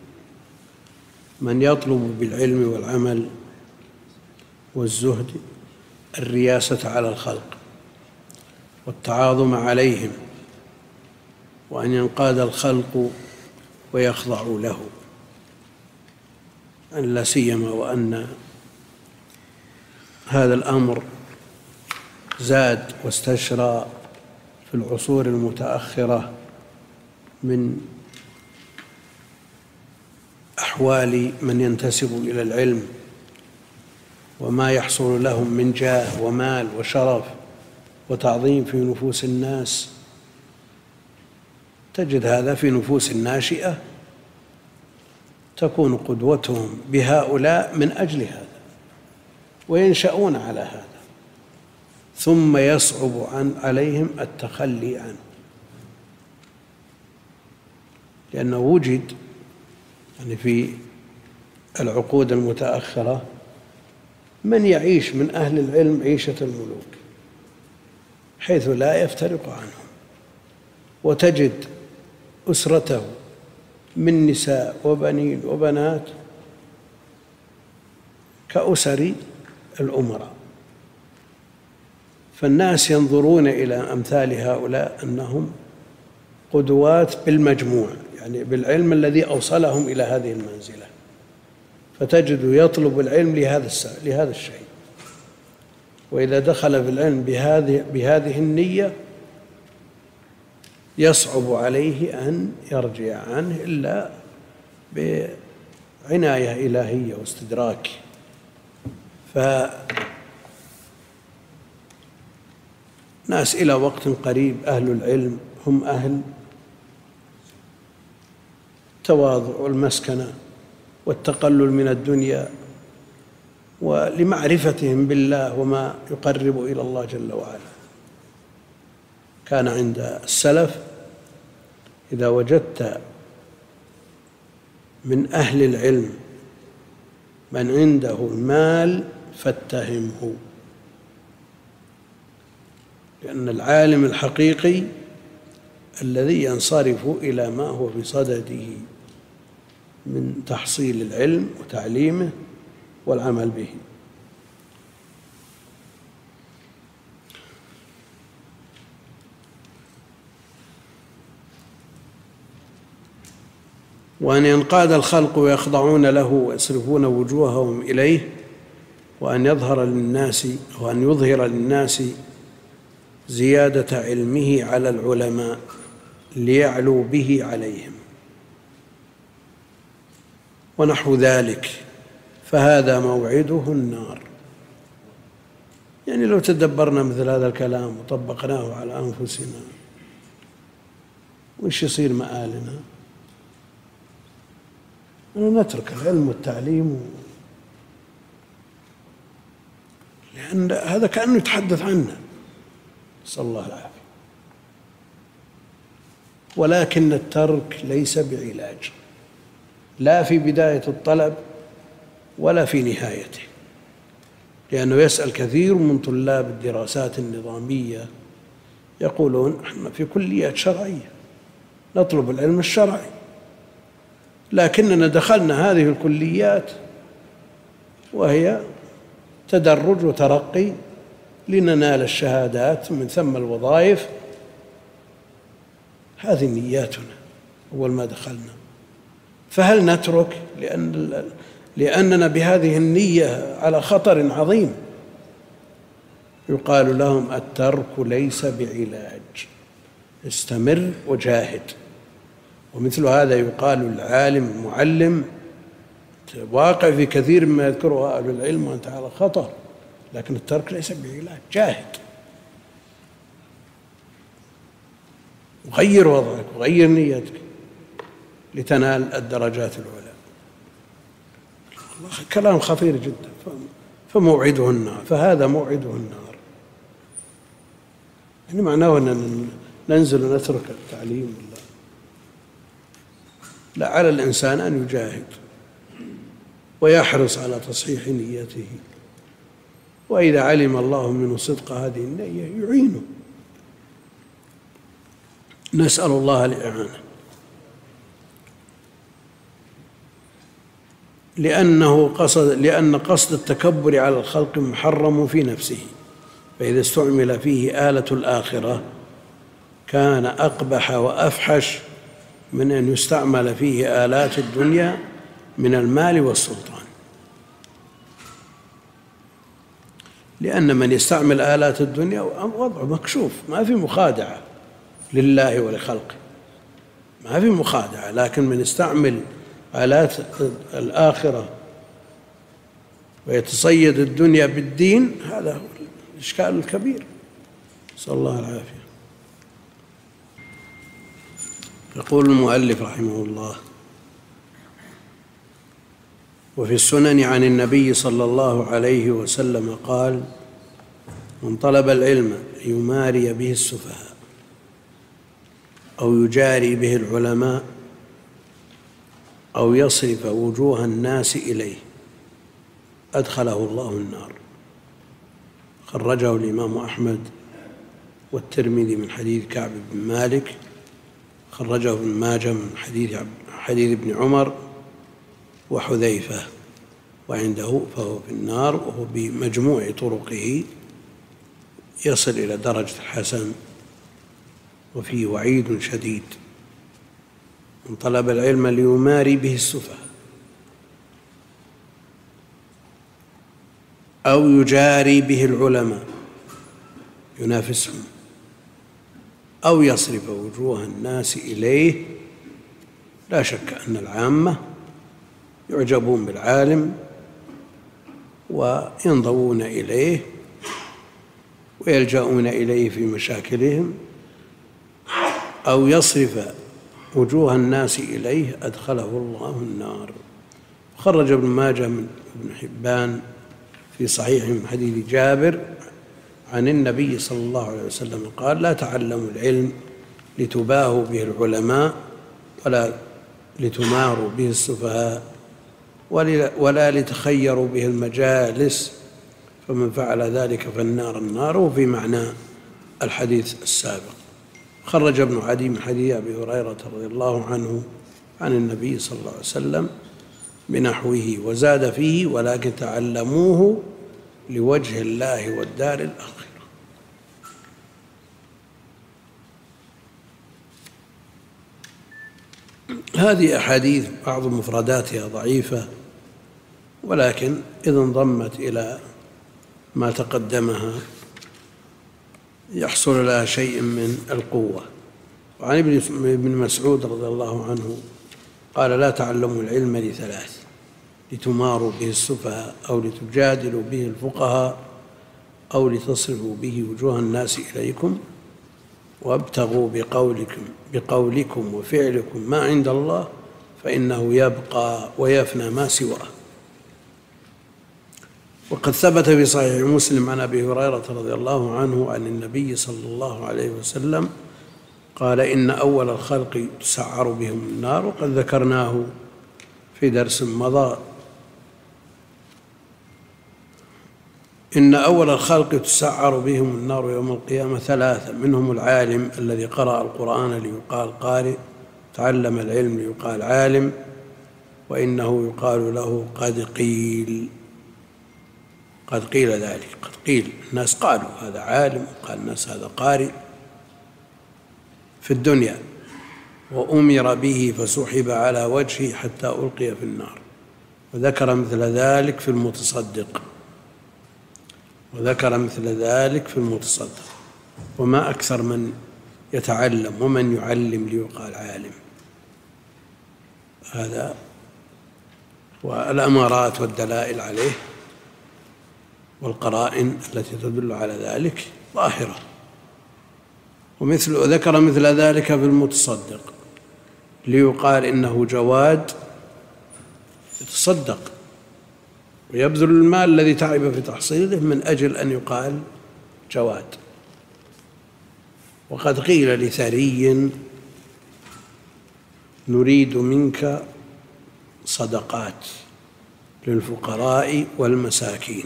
من يطلب بالعلم والعمل والزهد الرياسة على الخلق والتعاظم عليهم، وأن ينقاد الخلق ويخضعوا له، أن لا سيما وأن هذا الأمر زاد واستشرى في العصور المتأخرة من أحوال من ينتسب إلى العلم وما يحصل لهم من جاه ومال وشرف وتعظيم في نفوس الناس. تجد هذا في نفوس الناشئة تكون قدوتهم بهؤلاء من أجل هذا، وينشأون على هذا، ثم يصعب عن عليهم التخلي عنه، لأنه وجد يعني في العقود المتأخرة من يعيش من أهل العلم عيشة الملوك حيث لا يفترق عنهم، وتجد أسرته من نساء وبنين وبنات كأسر الأمراء. فالناس ينظرون إلى أمثال هؤلاء أنهم قدوات بالمجموع، يعني بالعلم الذي أوصلهم إلى هذه المنزلة، فتجد يطلب العلم لهذا لهذا الشيء، وإذا دخل في العلم بهذه بهذه النية يصعب عليه أن يرجع عنه إلا بعناية إلهية واستدراك. فناس إلى وقت قريب أهل العلم هم أهل التواضع والمسكنة والتقلل من الدنيا، ولمعرفتهم بالله وما يقرب إلى الله جل وعلا. كان عند السلف إذا وجدت من أهل العلم من عنده المال فاتهمه، لأن العالم الحقيقي الذي ينصرف إلى ما هو بصدده من تحصيل العلم وتعليمه والعمل به. وأن ينقاد الخلق ويخضعون له ويصرفون وجوههم إليه، وأن يظهر للناس وأن يظهر للناس زيادة علمه على العلماء ليعلو به عليهم ونحو ذلك، فهذا موعده النار. يعني لو تدبرنا مثل هذا الكلام وطبقناه على أنفسنا وش يصير مآلنا؟ أن نترك العلم والتعليم و... لأن هذا كأنه يتحدث عنا، نسأل الله العافية. ولكن الترك ليس بعلاج، لا في بداية الطلب ولا في نهايته، لأنه يسأل كثير من طلاب الدراسات النظامية يقولون احنا في كليات شرعية نطلب العلم الشرعي، لكننا دخلنا هذه الكليات وهي تدرج وترقي لننال الشهادات من ثم الوظائف. هذه نياتنا أول ما دخلنا، فهل نترك؟ لأن لأننا بهذه النية على خطر عظيم. يقال لهم الترك ليس بعلاج، استمر وجاهد. ومثل هذا يقال العالم المعلم واقع في كثير مما يذكره أهل العلم وأنت على خطر، لكن الترك ليس بعلاج، جاهد وغير وضعك وغير نيتك لتنال الدرجات العلى. كلام خطير جدا. فموعده النار، فهذا موعده النار. يعني معناه أن ننزل ونترك التعليم؟ لا، لا، على الإنسان أن يجاهد ويحرص على تصحيح نيته، وإذا علم الله منه صدق هذه النية يعينه. نسأل الله الإعانة، لأنه قصد لأن قصد التكبر على الخلق محرم في نفسه، فإذا استعمل فيه آلة الآخرة كان أقبح وأفحش من أن يستعمل فيه آلات الدنيا من المال والسلطان. لأن من يستعمل آلات الدنيا وضعه مكشوف، ما في مخادعة لله ولخلقه، ما في مخادعة. لكن من يستعمل آلات الآخرة ويتصيد الدنيا بالدين، هذا هو الإشكال الكبير، نسأل الله العافية. يقول المؤلف رحمه الله: وفي السنن عن النبي صلى الله عليه وسلم قال: من طلب العلم يماري به السفهاء أو يجاري به العلماء أو يصرف وجوه الناس إليه أدخله الله النار. خرجه الإمام أحمد والترمذي من حديث كعب بن مالك، خرجه ابن ماجه من حديث حديث ابن عمر وحذيفة، وعنده فهو في النار، وهو بمجموع طرقه يصل إلى درجة الحسن، وفيه وعيد شديد. من طلب العلم ليماري به السفهاء أو يجاري به العلماء ينافسهم أو يصرف وجوه الناس إليه. لا شك أن العامة يعجبون بالعالم وينضوون إليه ويلجأون إليه في مشاكلهم، أو يصرف وجوه الناس إليه أدخله الله النار. خرج ابن ماجه من ابن حبان في صحيح من حديث جابر عن النبي صلى الله عليه وسلم قال: لا تعلموا العلم لتباهوا به العلماء ولا لتماروا به السفهاء ولا لتخيروا به المجالس، فمن فعل ذلك فالنار النار. وفي معنى الحديث السابق. خرج ابن عدي من حديث أبي هريرة رضي الله عنه عن النبي صلى الله عليه وسلم بنحوه، وزاد فيه: ولكن تعلموه لوجه الله والدار الآخرة. هذه أحاديث بعض مفرداتها ضعيفة، ولكن إذا انضمت إلى ما تقدمها يحصل لها شيء من القوة. وعن ابن مسعود رضي الله عنه قال: لا تعلموا العلم لثلاث: لتماروا به السفهاء أو لتجادلوا به الفقهاء أو لتصرفوا به وجوه الناس إليكم، وابتغوا بقولكم بقولكم وفعلكم ما عند الله، فإنه يبقى ويفنى ما سواه. وقد ثبت في صحيح مسلم عن أبي هريرة رضي الله عنه عن النبي صلى الله عليه وسلم قال: إن أول الخلق تسعر بهم النار. وقد ذكرناه في درس مضى. إن أول الخلق تسعر بهم النار يوم القيامة ثلاثة: منهم العالم الذي قرأ القرآن ليقال قارئ، تعلم العلم ليقال عالم، وإنه يقال له قد قيل. قد قيل ذلك، قد قيل، الناس قالوا هذا عالم، وقال الناس هذا قارئ في الدنيا، وأمر به فسحب على وجهه حتى ألقي في النار. وذكر مثل ذلك في المتصدق وذكر مثل ذلك في المتصدق وما أكثر من يتعلم ومن يعلم ليقال عالم. هذا والأمارات والدلائل عليه والقرائن التي تدل على ذلك ظاهرة. ومثل ذكر مثل ذلك في المتصدق ليقال إنه جواد يتصدق ويبذل المال الذي تعب في تحصيله من أجل أن يقال جواد. وقد قيل لثري نريد منك صدقات للفقراء والمساكين،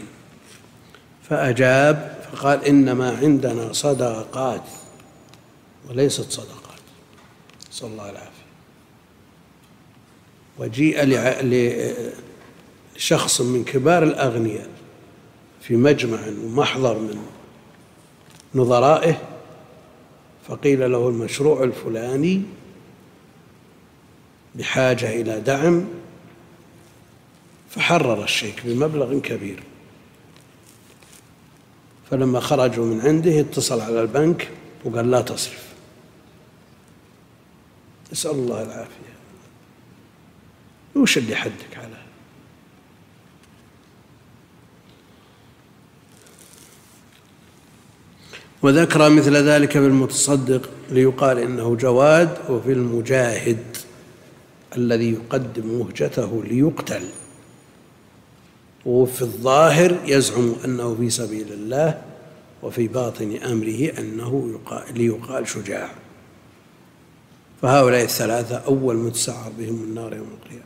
فأجاب فقال إنما عندنا صدقات وليست صدقات، صلى الله العافية. وجيء لشخص من كبار الأغنياء في مجمع ومحضر من نظرائه فقيل له المشروع الفلاني بحاجة إلى دعم، فحرر الشيك بمبلغ كبير. فلما خرجوا من عنده اتصل على البنك وقال لا تصرف. نسأل الله العافية. وش اللي حدك على؟ وذكر مثل ذلك بالمتصدق ليقال إنه جواد، وفي المجاهد الذي يقدم مهجته ليقتل، وفي الظاهر يزعم أنه في سبيل الله، وفي باطن أمره أنه يقال ليقال شجاع. فهؤلاء الثلاثة أول متسعر بهم النار يوم القيامة.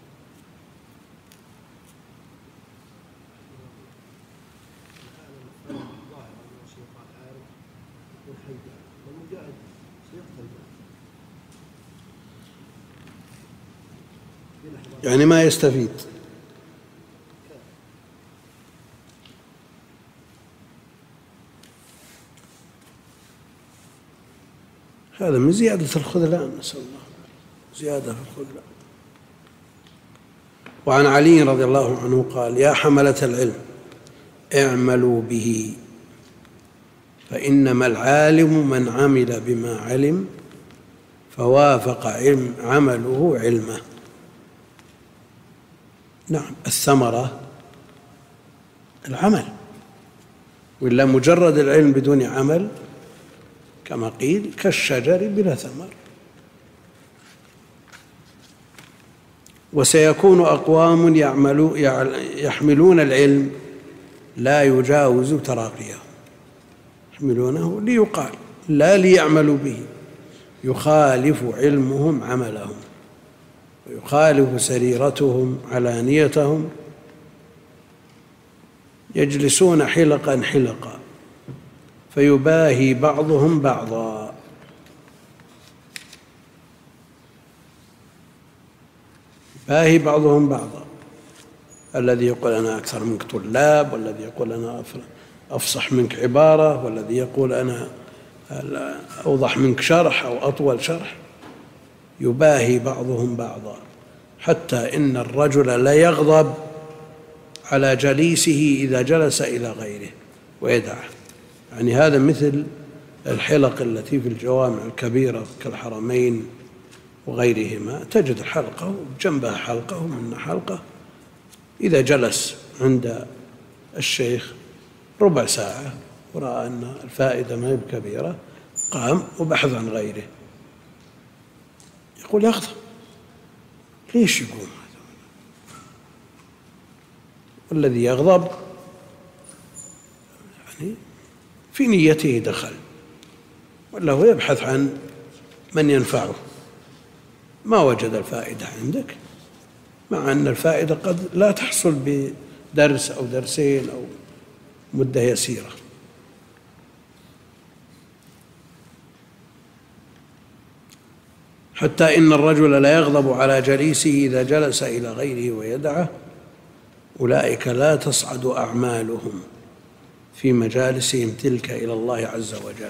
يعني ما يستفيد. هذا من زيادة الخذلان، نسأل الله زيادة في الخذلان. وعن علي رضي الله عنه قال: يا حملة العلم اعملوا به، فإنما العالم من عمل بما علم فوافق علم عمله علمه. نعم، الثمرة العمل، وإلا مجرد العلم بدون عمل كما قيل كالشجر بلا ثمر. وسيكون أقوام يحملون العلم لا يجاوز تراقيهم، يحملونه ليقال لا ليعملوا به، يخالف علمهم عملهم، ويخالف سريرتهم علانيتهم، يجلسون حلقا حلقا فيباهي بعضهم بعضا. يباهي بعضهم بعضا، الذي يقول أنا أكثر منك طلاب، والذي يقول أنا أفصح منك عبارة، والذي يقول أنا أوضح منك شرح أو أطول شرح. يباهي بعضهم بعضا، حتى إن الرجل لا يغضب على جليسه إذا جلس إلى غيره ويدعه. يعني هذا مثل الحلق التي في الجوامع الكبيرة كالحرمين وغيرهما، تجد حلقة وجنبها حلقة ومنها حلقة، إذا جلس عند الشيخ ربع ساعة ورأى أن الفائدة ما هي كبيرة قام وبحث عن غيره، يقول يغضب. ليش يقوم هذا؟ والذي يغضب يعني في نيته دخل، ولا هو يبحث عن من ينفعه، ما وجد الفائدة عندك، مع أن الفائدة قد لا تحصل بدرس أو درسين أو مدة يسيرة. حتى إن الرجل لا يغضب على جليسه إذا جلس إلى غيره ويدعه، أولئك لا تصعد أعمالهم في مجالسهم تلك إلى الله عز وجل.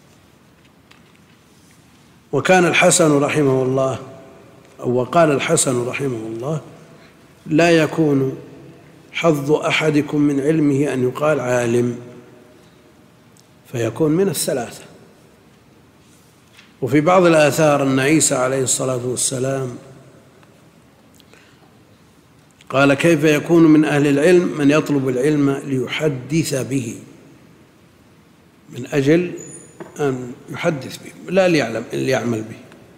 وكان الحسن رحمه الله أو وقال الحسن رحمه الله: لا يكون حظ أحدكم من علمه أن يقال عالم، فيكون من الثلاثة. وفي بعض الآثار أن عيسى عليه الصلاة والسلام قال: كيف يكون من أهل العلم من يطلب العلم ليحدث به، من أجل أن يحدث به لا ليعلم ليعمل به،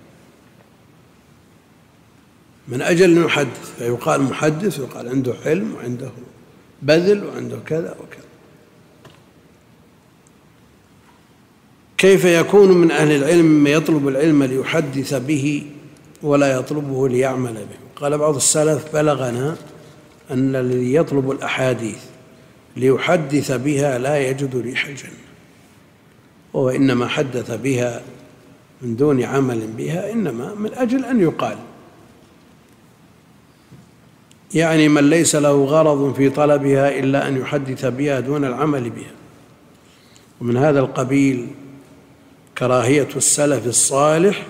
من أجل أن يحدث، فيقال محدث ويقال عنده علم وعنده بذل وعنده كذا وكذا. كيف يكون من أهل العلم من يطلب العلم ليحدث به ولا يطلبه ليعمل به؟ قال بعض السلف: بلغنا أن الذي يطلب الأحاديث ليحدث بها لا يجد ريح الجنة، وهو إنما حدث بها من دون عمل بها إنما من أجل أن يقال، يعني من ليس له غرض في طلبها إلا أن يحدث بها دون العمل بها. ومن هذا القبيل كراهية السلف الصالح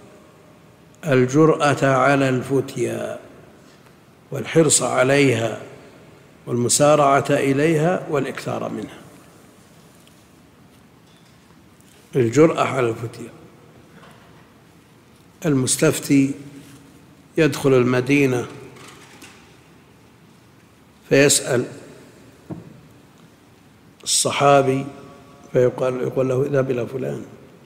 الجرأة على الفتيا والحرص عليها والمسارعة إليها والإكثار منها. الجرأة على الفتيا، المستفتي يدخل المدينة فيسأل الصحابي فيقال يقول له: اذهب إلى فلان.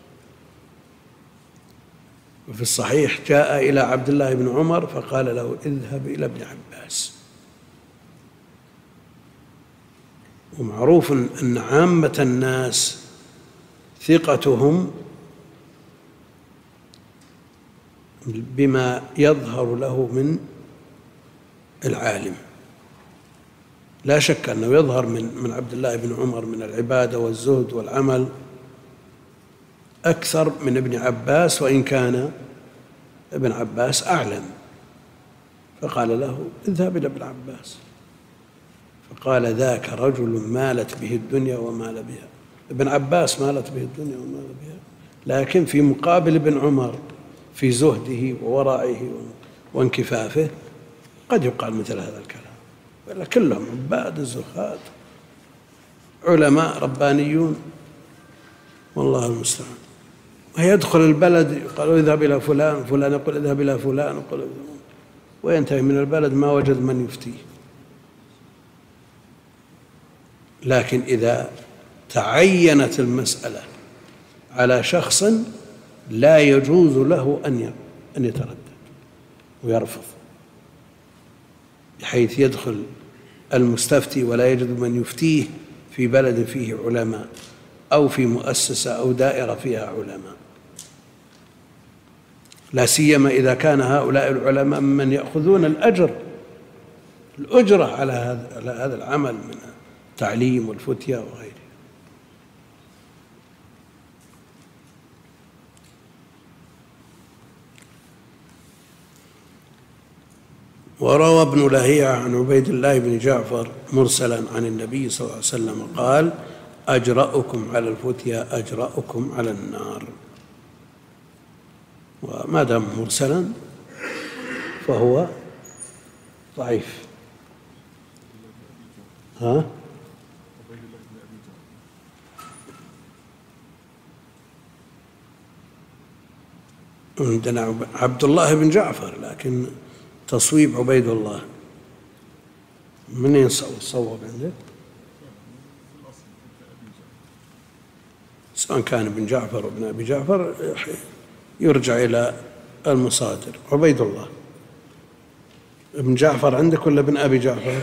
وفي الصحيح جاء إلى عبد الله بن عمر فقال له: اذهب إلى ابن عباس. ومعروف أن عامة الناس ثقتهم بما يظهر له من العالم، لا شك أنه يظهر من من عبد الله بن عمر من العبادة والزهد والعمل أكثر من ابن عباس، وإن كان ابن عباس أعلم. فقال له: اذهب إلى ابن عباس. فقال: ذاك رجل مالت به الدنيا ومال بها. ابن عباس مالت به الدنيا ومال بها، لكن في مقابل ابن عمر في زهده وورعه وانكفافه قد يقال مثل هذا الكلام، ولا كلهم عباد الزهاد علماء ربانيون، والله المستعان. ويدخل البلد يقال: اذهب إلى فلان، فلان يقول: اذهب إلى فلان، يقول، وينتهي من البلد ما وجد من يفتيه. لكن إذا تعينت المسألة على شخص لا يجوز له أن أن يتردد ويرفض، بحيث يدخل المستفتي ولا يجد من يفتيه في بلد فيه علماء أو في مؤسسة أو دائرة فيها علماء، لا سيما إذا كان هؤلاء العلماء ممن يأخذون الأجر الأجرة على هذا على هذا العمل من التعليم والفتيا وغيره. وروى ابن لهيعة عن عبيد الله بن جعفر مرسلا عن النبي صلى الله عليه وسلم قال: أجرأكم على الفتيا أجرأكم على النار. وما دام مرسلا فهو ضعيف. ها؟ عندنا عبد الله بن جعفر، لكن تصويب عبيد الله. من يصوب عندك؟ سواء كان ابن جعفر وابن أبي جعفر يرجع إلى المصادر. عبيد الله ابن جعفر عندك ولا ابن أبي جعفر؟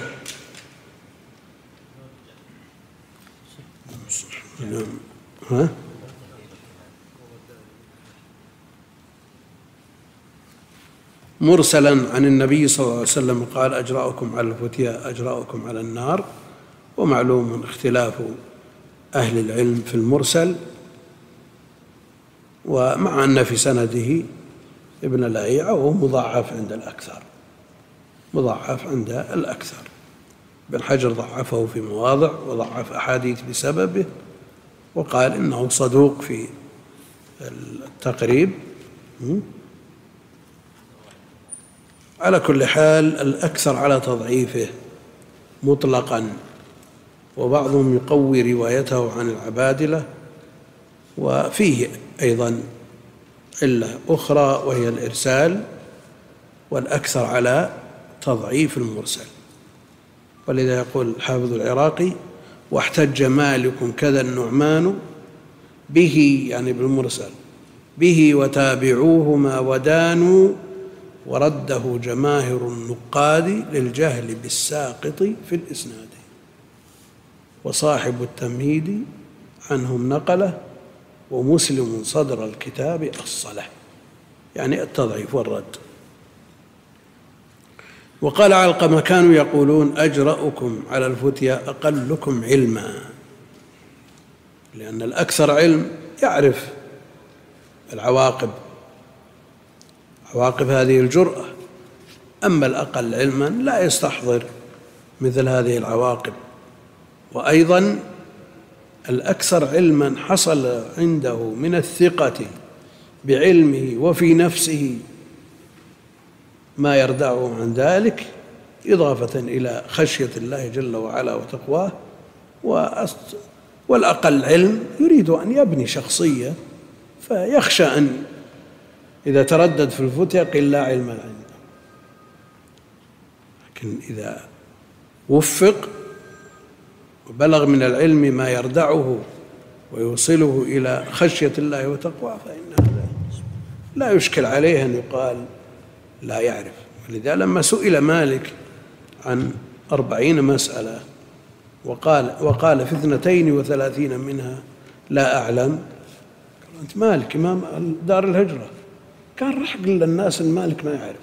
ها؟ مرسلا عن النبي صلى الله عليه وسلم قال: أجرأكم على الفتيا أجرأكم على النار. ومعلوم اختلاف أهل العلم في المرسل، ومع أن في سنده ابن لهيعة، وهو مضاعف عند الأكثر، مضاعف عند الأكثر. ابن حجر ضعفه في مواضع وضعف أحاديث بسببه، وقال إنه صدوق في التقريب. على كل حال الأكثر على تضعيفه مطلقا، وبعضهم يقوي روايته عن العبادلة، وفيه أيضا علة أخرى وهي الإرسال، والأكثر على تضعيف المرسل. ولذا يقول الحافظ العراقي: واحتج مالك كذا النعمان به، يعني بالمرسل، به وتابعوهما ودانوا، ورده جماهر النقاد للجهل بالساقط في الإسناد، وصاحب التمهيد عنهم نقله، ومسلم صدر الكتاب أصله، يعني التضعيف والرد. وقال علقمة: كانوا يقولون أجرأكم على الفتيا أقلكم علما، لأن الأكثر علم يعرف العواقب، عواقب هذه الجرأة، أما الأقل علما لا يستحضر مثل هذه العواقب. وأيضا الأكثر علما حصل عنده من الثقة بعلمه وفي نفسه ما يردعه عن ذلك، إضافة إلى خشية الله جل وعلا وتقواه. والأقل علم يريد أن يبني شخصية، فيخشى أن إذا تردد في الفتيا قل لا علم عنده. لكن إذا وفق وبلغ من العلم ما يردعه ويوصله إلى خشية الله وتقواه، فإن هذا لا يشكل عليه أن يقال لا يعرف. ولذا لما سئل مالك عن أربعين مسألة وقال وقال في اثنتين وثلاثين منها لا أعلم، قال: أنت مالك إمام دار الهجرة، كان راح قل للناس إن مالك ما يعرف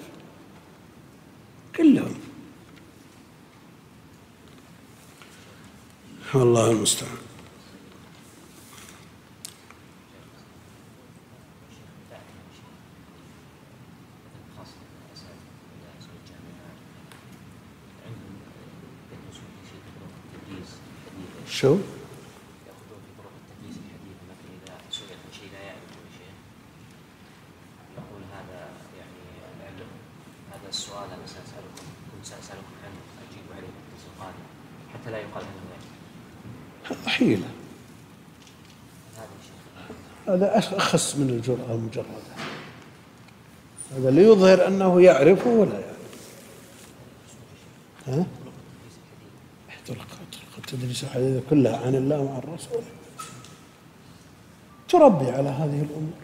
كلهم. والله المستعان. شو؟
يأخذون في طرق التدليس الحديث، مثلا إذا سئل عن شيء لا يعرفه شيء يقول هذا يعني العلم، هذا السؤال أنا سأسألكم كنت سأسألكم عنه أجيب عليه في الدرس القادم، حتى لا يقال عنه يعني.
هذا حيلة، هذا أخص من الجرأة المجردة، هذا ليظهر أنه يعرفه ولا يعرف. ها؟ طرق التدريس الحديث كلها عن الله وعن الرسول تربي على هذه الأمور.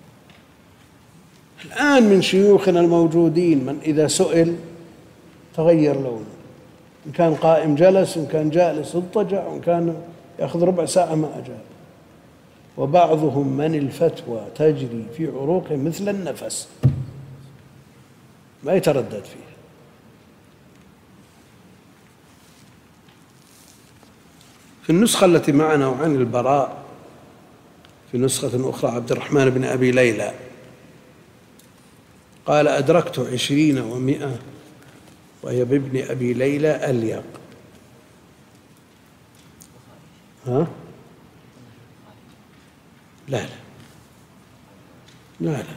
الآن من شيوخنا الموجودين من إذا سئل تغير لونه، إن كان قائم جلس، إن كان جالس اضطجع، وإن كان يأخذ ربع ساعة ما أجاب. وبعضهم من الفتوى تجري في عروقه مثل النفس، ما يتردد فيه. في النسخة التي معنا وعن البراء، في نسخة أخرى عبد الرحمن بن أبي ليلى قال: أدركت عشرين ومئة، وهي بابن أبي ليلى أليق. ها؟ لا لا لا لا.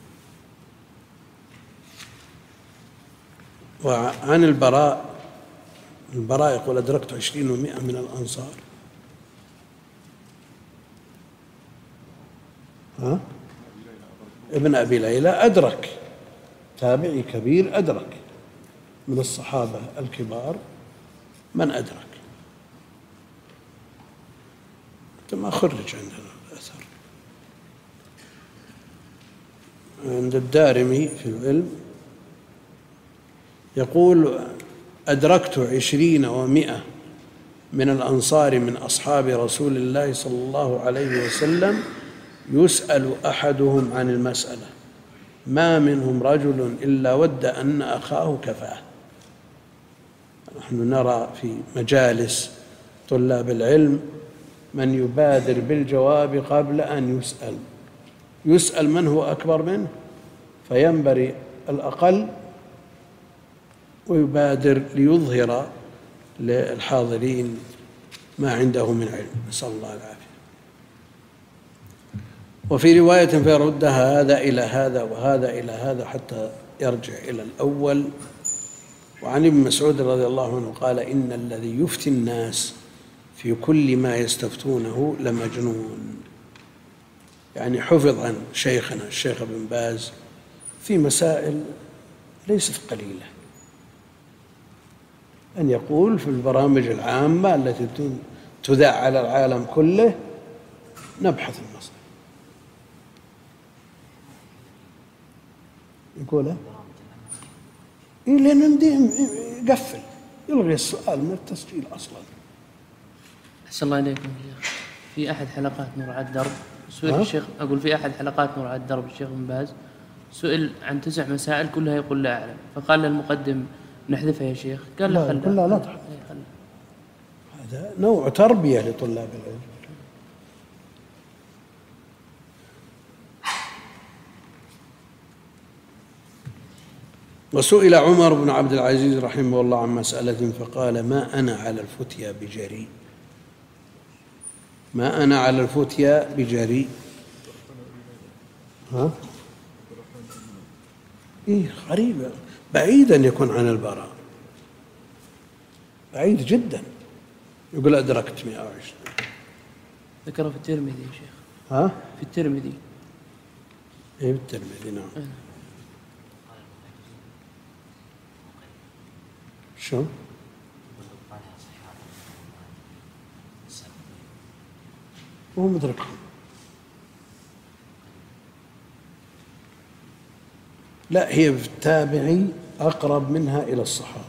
وعن البراء، البراء يقول: أدركت عشرين ومئة من الأنصار. ها؟ ابن أبي ليلى أدرك، تابعي كبير أدرك من الصحابة الكبار من أدرك. ما خرج عندنا الأثر. عند الدارمي في العلم يقول: أدركت عشرين ومئة من الأنصار من أصحاب رسول الله صلى الله عليه وسلم يسأل أحدهم عن المسألة ما منهم رجل إلا ود أن أخاه كفاه. نحن نرى في مجالس طلاب العلم من يبادر بالجواب قبل أن يسأل، يسأل من هو أكبر منه فينبري الأقل ويبادر ليظهر للحاضرين ما عنده من علم، نسأل الله العافية. وفي رواية فيردها هذا إلى هذا وهذا إلى هذا حتى يرجع إلى الأول. وعن ابن مسعود رضي الله عنه قال: إن الذي يفتي الناس في كل ما يستفتونه لمجنون. يعني حفظ عن شيخنا الشيخ ابن باز في مسائل ليست قليلة، أن يقول في البرامج العامة التي تذاع على العالم كله: نبحث المصدر. يقوله إيه؟ لأن يقفل، يلغي السؤال من التسجيل أصلا.
أحسن الله إليكم شيخ. في أحد حلقات نور على الدرب سئل الشيخ، أقول في أحد حلقات نور على الدرب الشيخ ابن باز سئل عن تسع مسائل كلها يقول لا أعلم، فقال للمقدم: نحذفها يا شيخ؟ قال لا، خلها
كلها لا تحذف. هذا نوع تربية لطلاب العلم. وسئل عمر بن عبد العزيز رحمه الله عن مسألة فقال: ما أنا على الفتيا بجريء. ما أنا على الفتيا بجريء. ها؟ إيه غريبة، بعيدا يكون عن البراء، بعيد جدا. يقول أدركت مئة وعشرين.
ذكره في الترمذي يا شيخ.
ها؟
في الترمذي.
إيه بالترمذي، نعم.
أه.
شو؟ وهو مدرك. لا، هي في التابعي أقرب منها إلى الصحابة.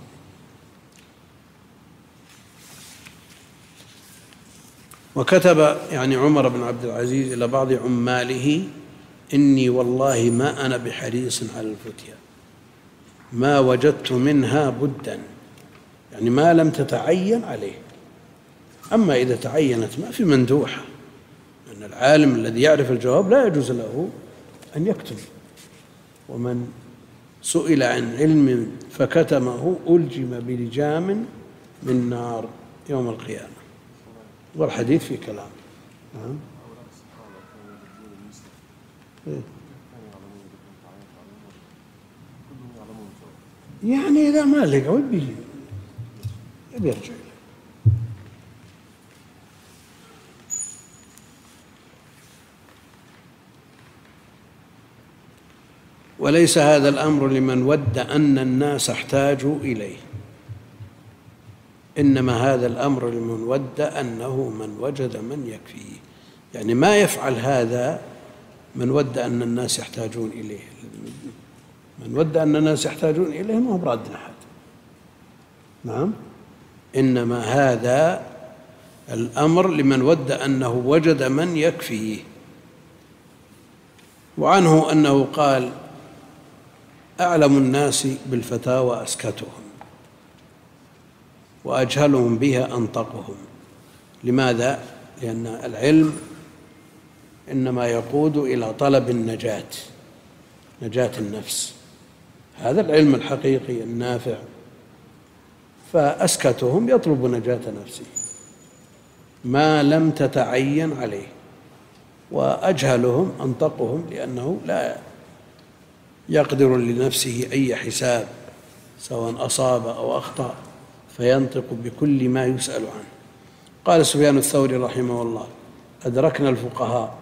وكتب يعني عمر بن عبد العزيز إلى بعض عماله: إني والله ما أنا بحريص على الفتيا، ما وجدت منها بدا، يعني ما لم تتعين عليه. أما إذا تعينت ما في مندوحة، أن العالم الذي يعرف الجواب لا يجوز له أن يكتب. ومن سئل عن علم فكتمه ألجم بلجام من نار يوم القيامة. والحديث في كلام. نعم. يعني إذا ما لقوا يبي يرجع. وليس هذا الأمر لمن ود أن الناس احتاجوا إليه، إنما هذا الأمر لمن ود أنه من وجد من يكفيه. يعني ما يفعل هذا من ود أن الناس يحتاجون إليه. من ود أن الناس يحتاجون إليه ما هو براد أحد. نعم. إنما هذا الأمر لمن ود أنه وجد من يكفيه. وعنه أنه قال: أعلم الناس بالفتاوى أسكتهم، وأجهلهم بها أنطقهم. لماذا؟ لأن العلم إنما يقود إلى طلب النجاة، نجاة النفس، هذا العلم الحقيقي النافع. فأسكتهم يطلب نجاة نفسه ما لم تتعين عليه، وأجهلهم أنطقهم لأنه لا يقدر لنفسه أي حساب سواء أصاب أو أخطأ، فينطق بكل ما يسأل عنه. قال سفيان الثوري رحمه الله: أدركنا الفقهاء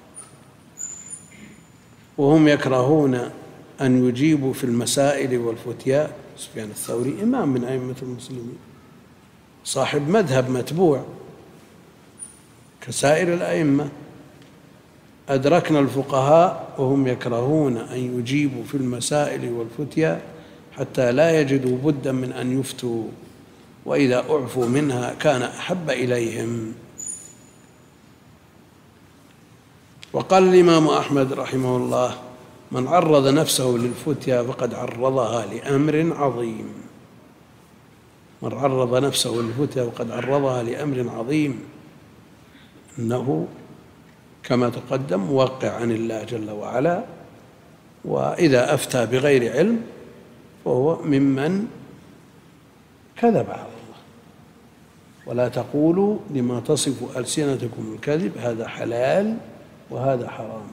وهم يكرهون أن يجيبوا في المسائل والفتيا. سفيان الثوري إمام من أئمة المسلمين، صاحب مذهب متبوع كسائر الأئمة. أدركنا الفقهاء وهم يكرهون أن يجيبوا في المسائل والفتيا حتى لا يجدوا بدا من أن يفتوا، وإذا أعفوا منها كان أحب إليهم. وقال الإمام أحمد رحمه الله: من عرض نفسه للفتيا فقد عرضها لأمر عظيم. من عرض نفسه للفتيا فقد عرضها لأمر عظيم، إنه كما تقدم موقع عن الله جل وعلا، وإذا أفتى بغير علم فهو ممن كذب على الله. ولا تقولوا لما تصف ألسنتكم الكذب هذا حلال وهذا حرام.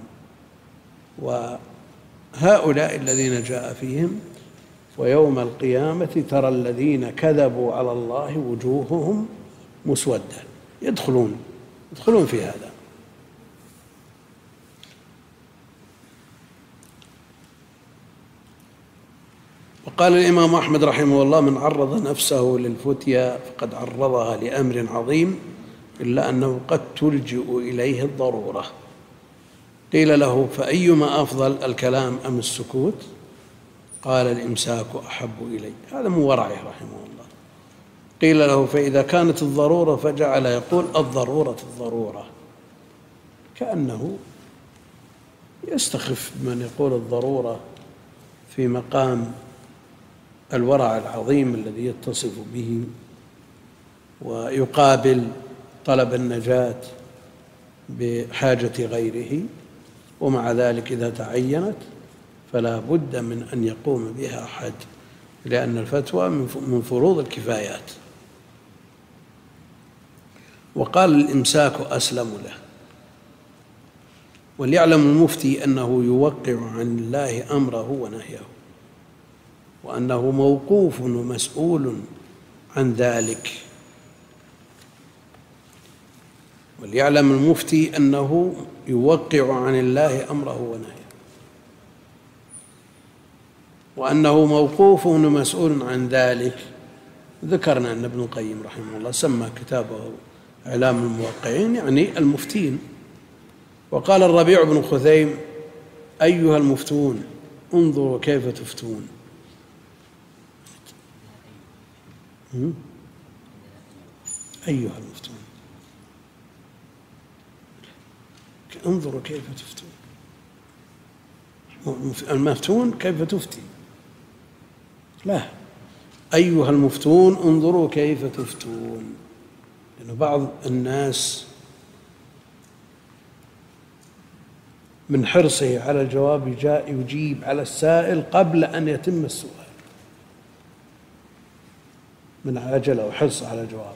وهؤلاء الذين جاء فيهم ويوم القيامة ترى الذين كذبوا على الله وجوههم مسودة، يدخلون يدخلون في هذا. وقال الإمام أحمد رحمه الله: من عرض نفسه للفتيا فقد عرضها لأمر عظيم إلا أنه قد تلجئ إليه الضرورة. قيل له: فأيما أفضل، الكلام أم السكوت؟ قال: الإمساك أحب إلي. هذا من ورعه رحمه الله. قيل له: فإذا كانت الضرورة، فجعل يقول: الضرورة الضرورة، كأنه يستخف من يقول الضرورة في مقام الورع العظيم الذي يتصف به، ويقابل طلب النجاة بحاجة غيره. ومع ذلك إذا تعينت فلا بد من أن يقوم بها أحد، لأن الفتوى من فروض الكفايات. وقال: الإمساك أسلم له. وليعلم المفتي أنه يوقع عن الله أمره ونهيه، وأنه موقوف ومسؤول عن ذلك. وليعلم المفتي أنه يوقع عن الله أمره ونهيه، وأنه موقوف ومسؤول عن ذلك. ذكرنا أن ابن القيم رحمه الله سمى كتابه إعلام الموقعين، يعني المفتين. وقال الربيع بن خثيم: أيها المفتون انظروا كيف تفتون. أيها المفتون انظروا كيف تفتون. المفتون كيف تفتي؟ لا، أيها المفتون انظروا كيف تفتون. لأن بعض الناس من حرصه على الجواب جاء يجيب على السائل قبل أن يتم السؤال، من عجلة وحرص على الجواب.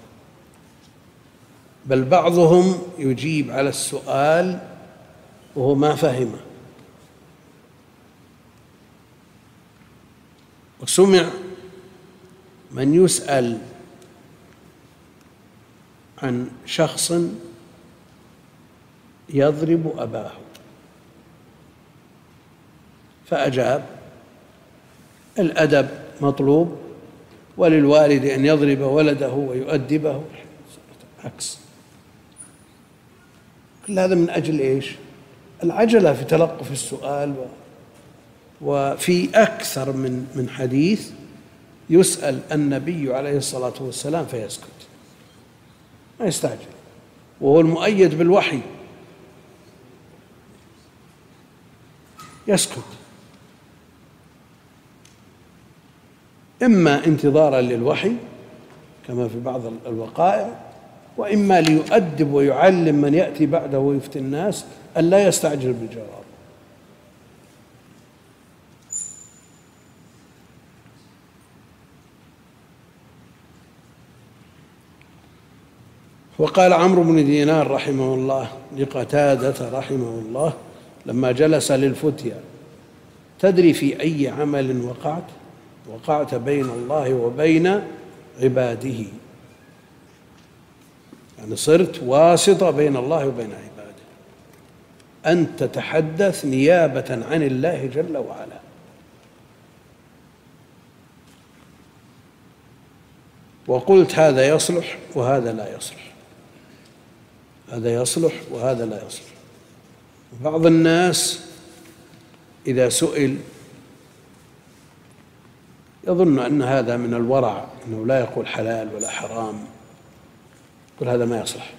بل بعضهم يجيب على السؤال وهو ما فهمه. وسمع من يسأل عن شخص يضرب أباه فأجاب: الأدب مطلوب، وللوالد أن يضرب ولده ويؤدبه، عكس. كل هذا من أجل إيش؟ العجلة في تلقف السؤال. وفي أكثر من من حديث يسأل النبي عليه الصلاة والسلام فيسكت، ما يستعجل، وهو المؤيد بالوحي، يسكت، إما انتظارا للوحي كما في بعض الوقائع، وإما ليؤدب ويعلم من يأتي بعده ويفتي الناس أن لا يستعجل بالجواب. وقال عمرو بن دينار رحمه الله لقتادة رحمه الله لما جلس للفتيا: تدري في أي عمل وقعت؟ وقعت بين الله وبين عباده، يعني صرت واسطة بين الله وبين عباده، أن تتحدث نيابة عن الله جل وعلا. وقلت: هذا يصلح وهذا لا يصلح، هذا يصلح وهذا لا يصلح. بعض الناس إذا سئل يظن أن هذا من الورع، أنه لا يقول حلال ولا حرام، يقول هذا ما يصلح.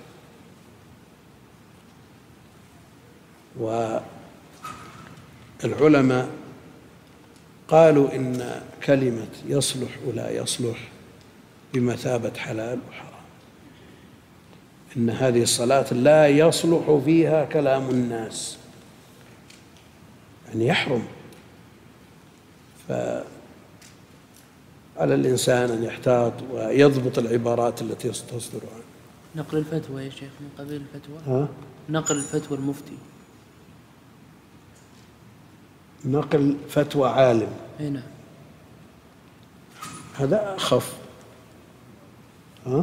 والعلماء قالوا إن كلمة يصلح ولا يصلح بمثابة حلال وحرام. إن هذه الصلاة لا يصلح فيها كلام الناس، يعني يحرم فعلى الإنسان أن يحتاط ويضبط العبارات التي تصدر عنه.
نقل الفتوى يا شيخ من قبيل الفتوى.
ها؟
نقل الفتوى المفتي.
نقل فتوى عالم.
اي نعم.
هذا أخف. ها؟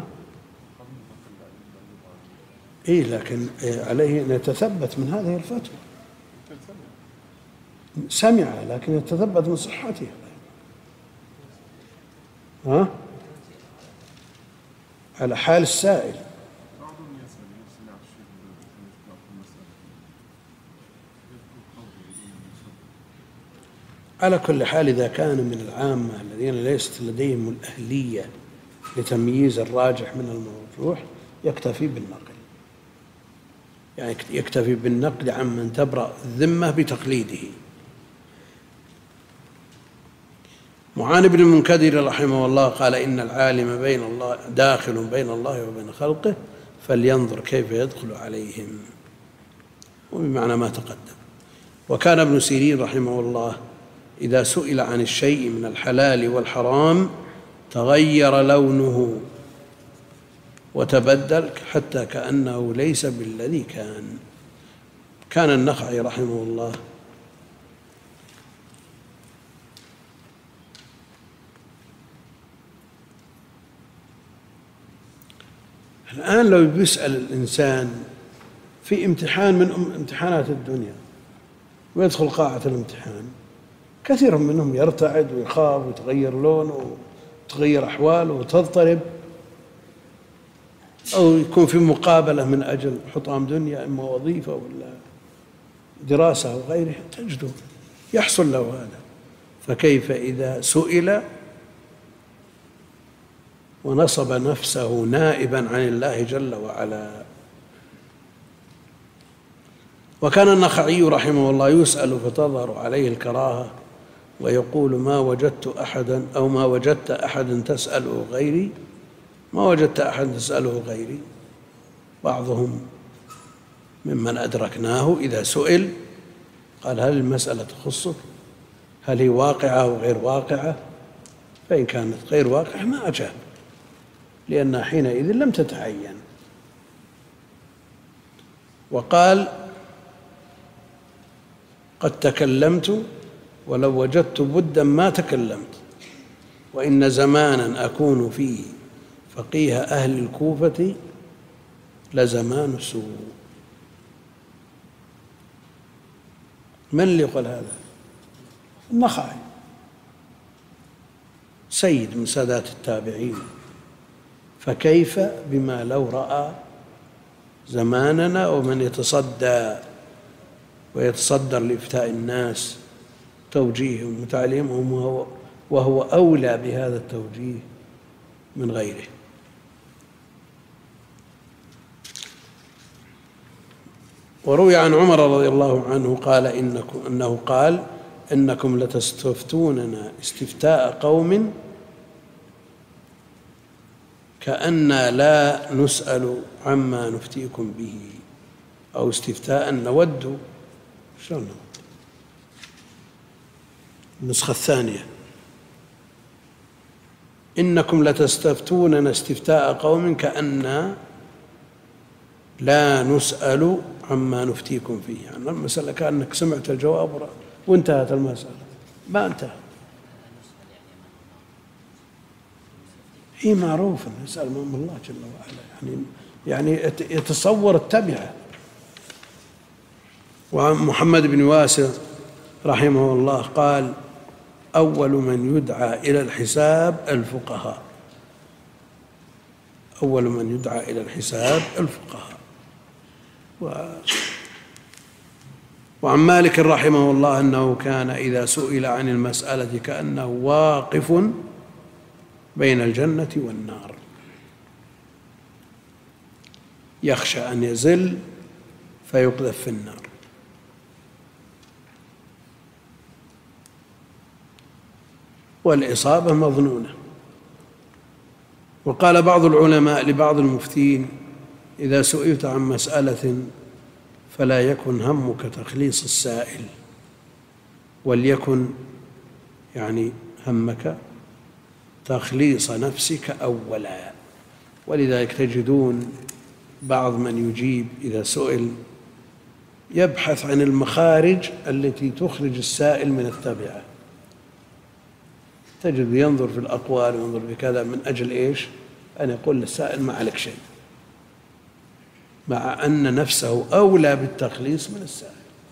إيه لكن عليه أن يتثبت من هذه الفتوى. سمع لكن يتثبت من صحتها. ها؟ على حال السائل. على كل حال إذا كان من العامة الذين ليست لديهم الأهلية لتمييز الراجح من المرجوح يكتفي بالنقل، يعني يكتفي بالنقل عمن تبرأ الذمة بتقليده. معان بن المنكدر رحمه الله قال: إن العالم بين الله داخل بين الله وبين خلقه فلينظر كيف يدخل عليهم، وبمعنى ما تقدم. وكان ابن سيرين رحمه الله إذا سئل عن الشيء من الحلال والحرام تغير لونه وتبدل حتى كأنه ليس بالذي كان. كان النخعي رحمه الله الآن لو بيسأل الإنسان في امتحان من امتحانات الدنيا ويدخل قاعة الامتحان، كثير منهم يرتعد ويخاف ويتغير لونه وتغير أحواله وتضطرب، أو يكون في مقابلة من أجل حطام دنيا إما وظيفة ولا دراسة أو غيرها، تجده يحصل له هذا. فكيف إذا سئل ونصب نفسه نائبا عن الله جل وعلا؟ وكان النخعي رحمه الله يسأل فتظهر عليه الكراهة ويقول: ما وجدت أحدا أو ما وجدت أحدا تسأله غيري ما وجدت أحدا تسأله غيري. بعضهم ممن أدركناه إذا سئل قال: هل المسألة تخصك؟ هل هي واقعة أو غير واقعة؟ فإن كانت غير واقعة ما أجاب، لأنها حينئذ لم تتعين. وقال: قد تكلمت ولو وجدت بدا ما تكلمت، وإن زمانا أكون فيه فقيه أهل الكوفة لزمان سوء. من اللي يقول هذا؟ النخعي، سيد من سادات التابعين. فكيف بما لو رأى زماننا ومن يتصدى ويتصدر لإفتاء الناس توجيههم وتعليمهم وهو, وهو أولى بهذا التوجيه من غيره. وروي عن عمر رضي الله عنه قال إنكم أنه قال: إنكم لتستفتوننا استفتاء قوم كأننا لا نسأل عما نفتيكم به، أو استفتاء نود. شلون نود؟ النسخة الثانية: إنكم لتستفتوننا استفتاء قوم كأننا لا نسأل عما نفتيكم فيه. يعني المسألة كأنك سمعت الجواب وانتهت المسألة، ما انتهت. هي معروف أن نسأل من الله جل وعلا، يعني يعني يتصور التبعة. وعن محمد بن واسع رحمه الله قال: أول من يدعى إلى الحساب الفقهاء. أول من يدعى إلى الحساب الفقهاء. و وعن مالك رحمه الله أنه كان إذا سئل عن المسألة كأنه واقف بين الجنة والنار، يخشى أن يزل فيقذف في النار. والإصابة مظنونة. وقال بعض العلماء لبعض المفتين: إذا سئلت عن مسألة فلا يكن همك تخليص السائل، وليكن يعني همك تخليص نفسك أولا. ولذلك تجدون بعض من يجيب إذا سئل يبحث عن المخارج التي تخرج السائل من التبعة، تجد ينظر في الأقوال وينظر في كذا من أجل إيش؟ أن يقول للسائل ما عليك شيء، مع أن نفسه أولى بالتخليص من السائل.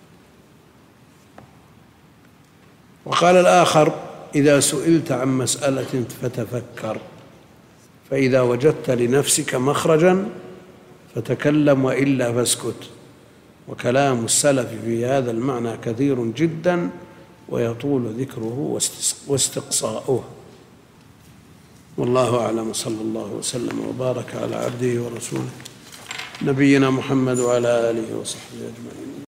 وقال الآخر إذا سئلت عن مسألة فتفكر، فإذا وجدت لنفسك مخرجا فتكلم وإلا فاسكت. وكلام السلف في هذا المعنى كثير جدا ويطول ذكره واستقصاؤه. والله أعلم، صلى الله وسلم وبارك على عبده ورسوله نبينا محمد وعلى آله وصحبه أجمعين.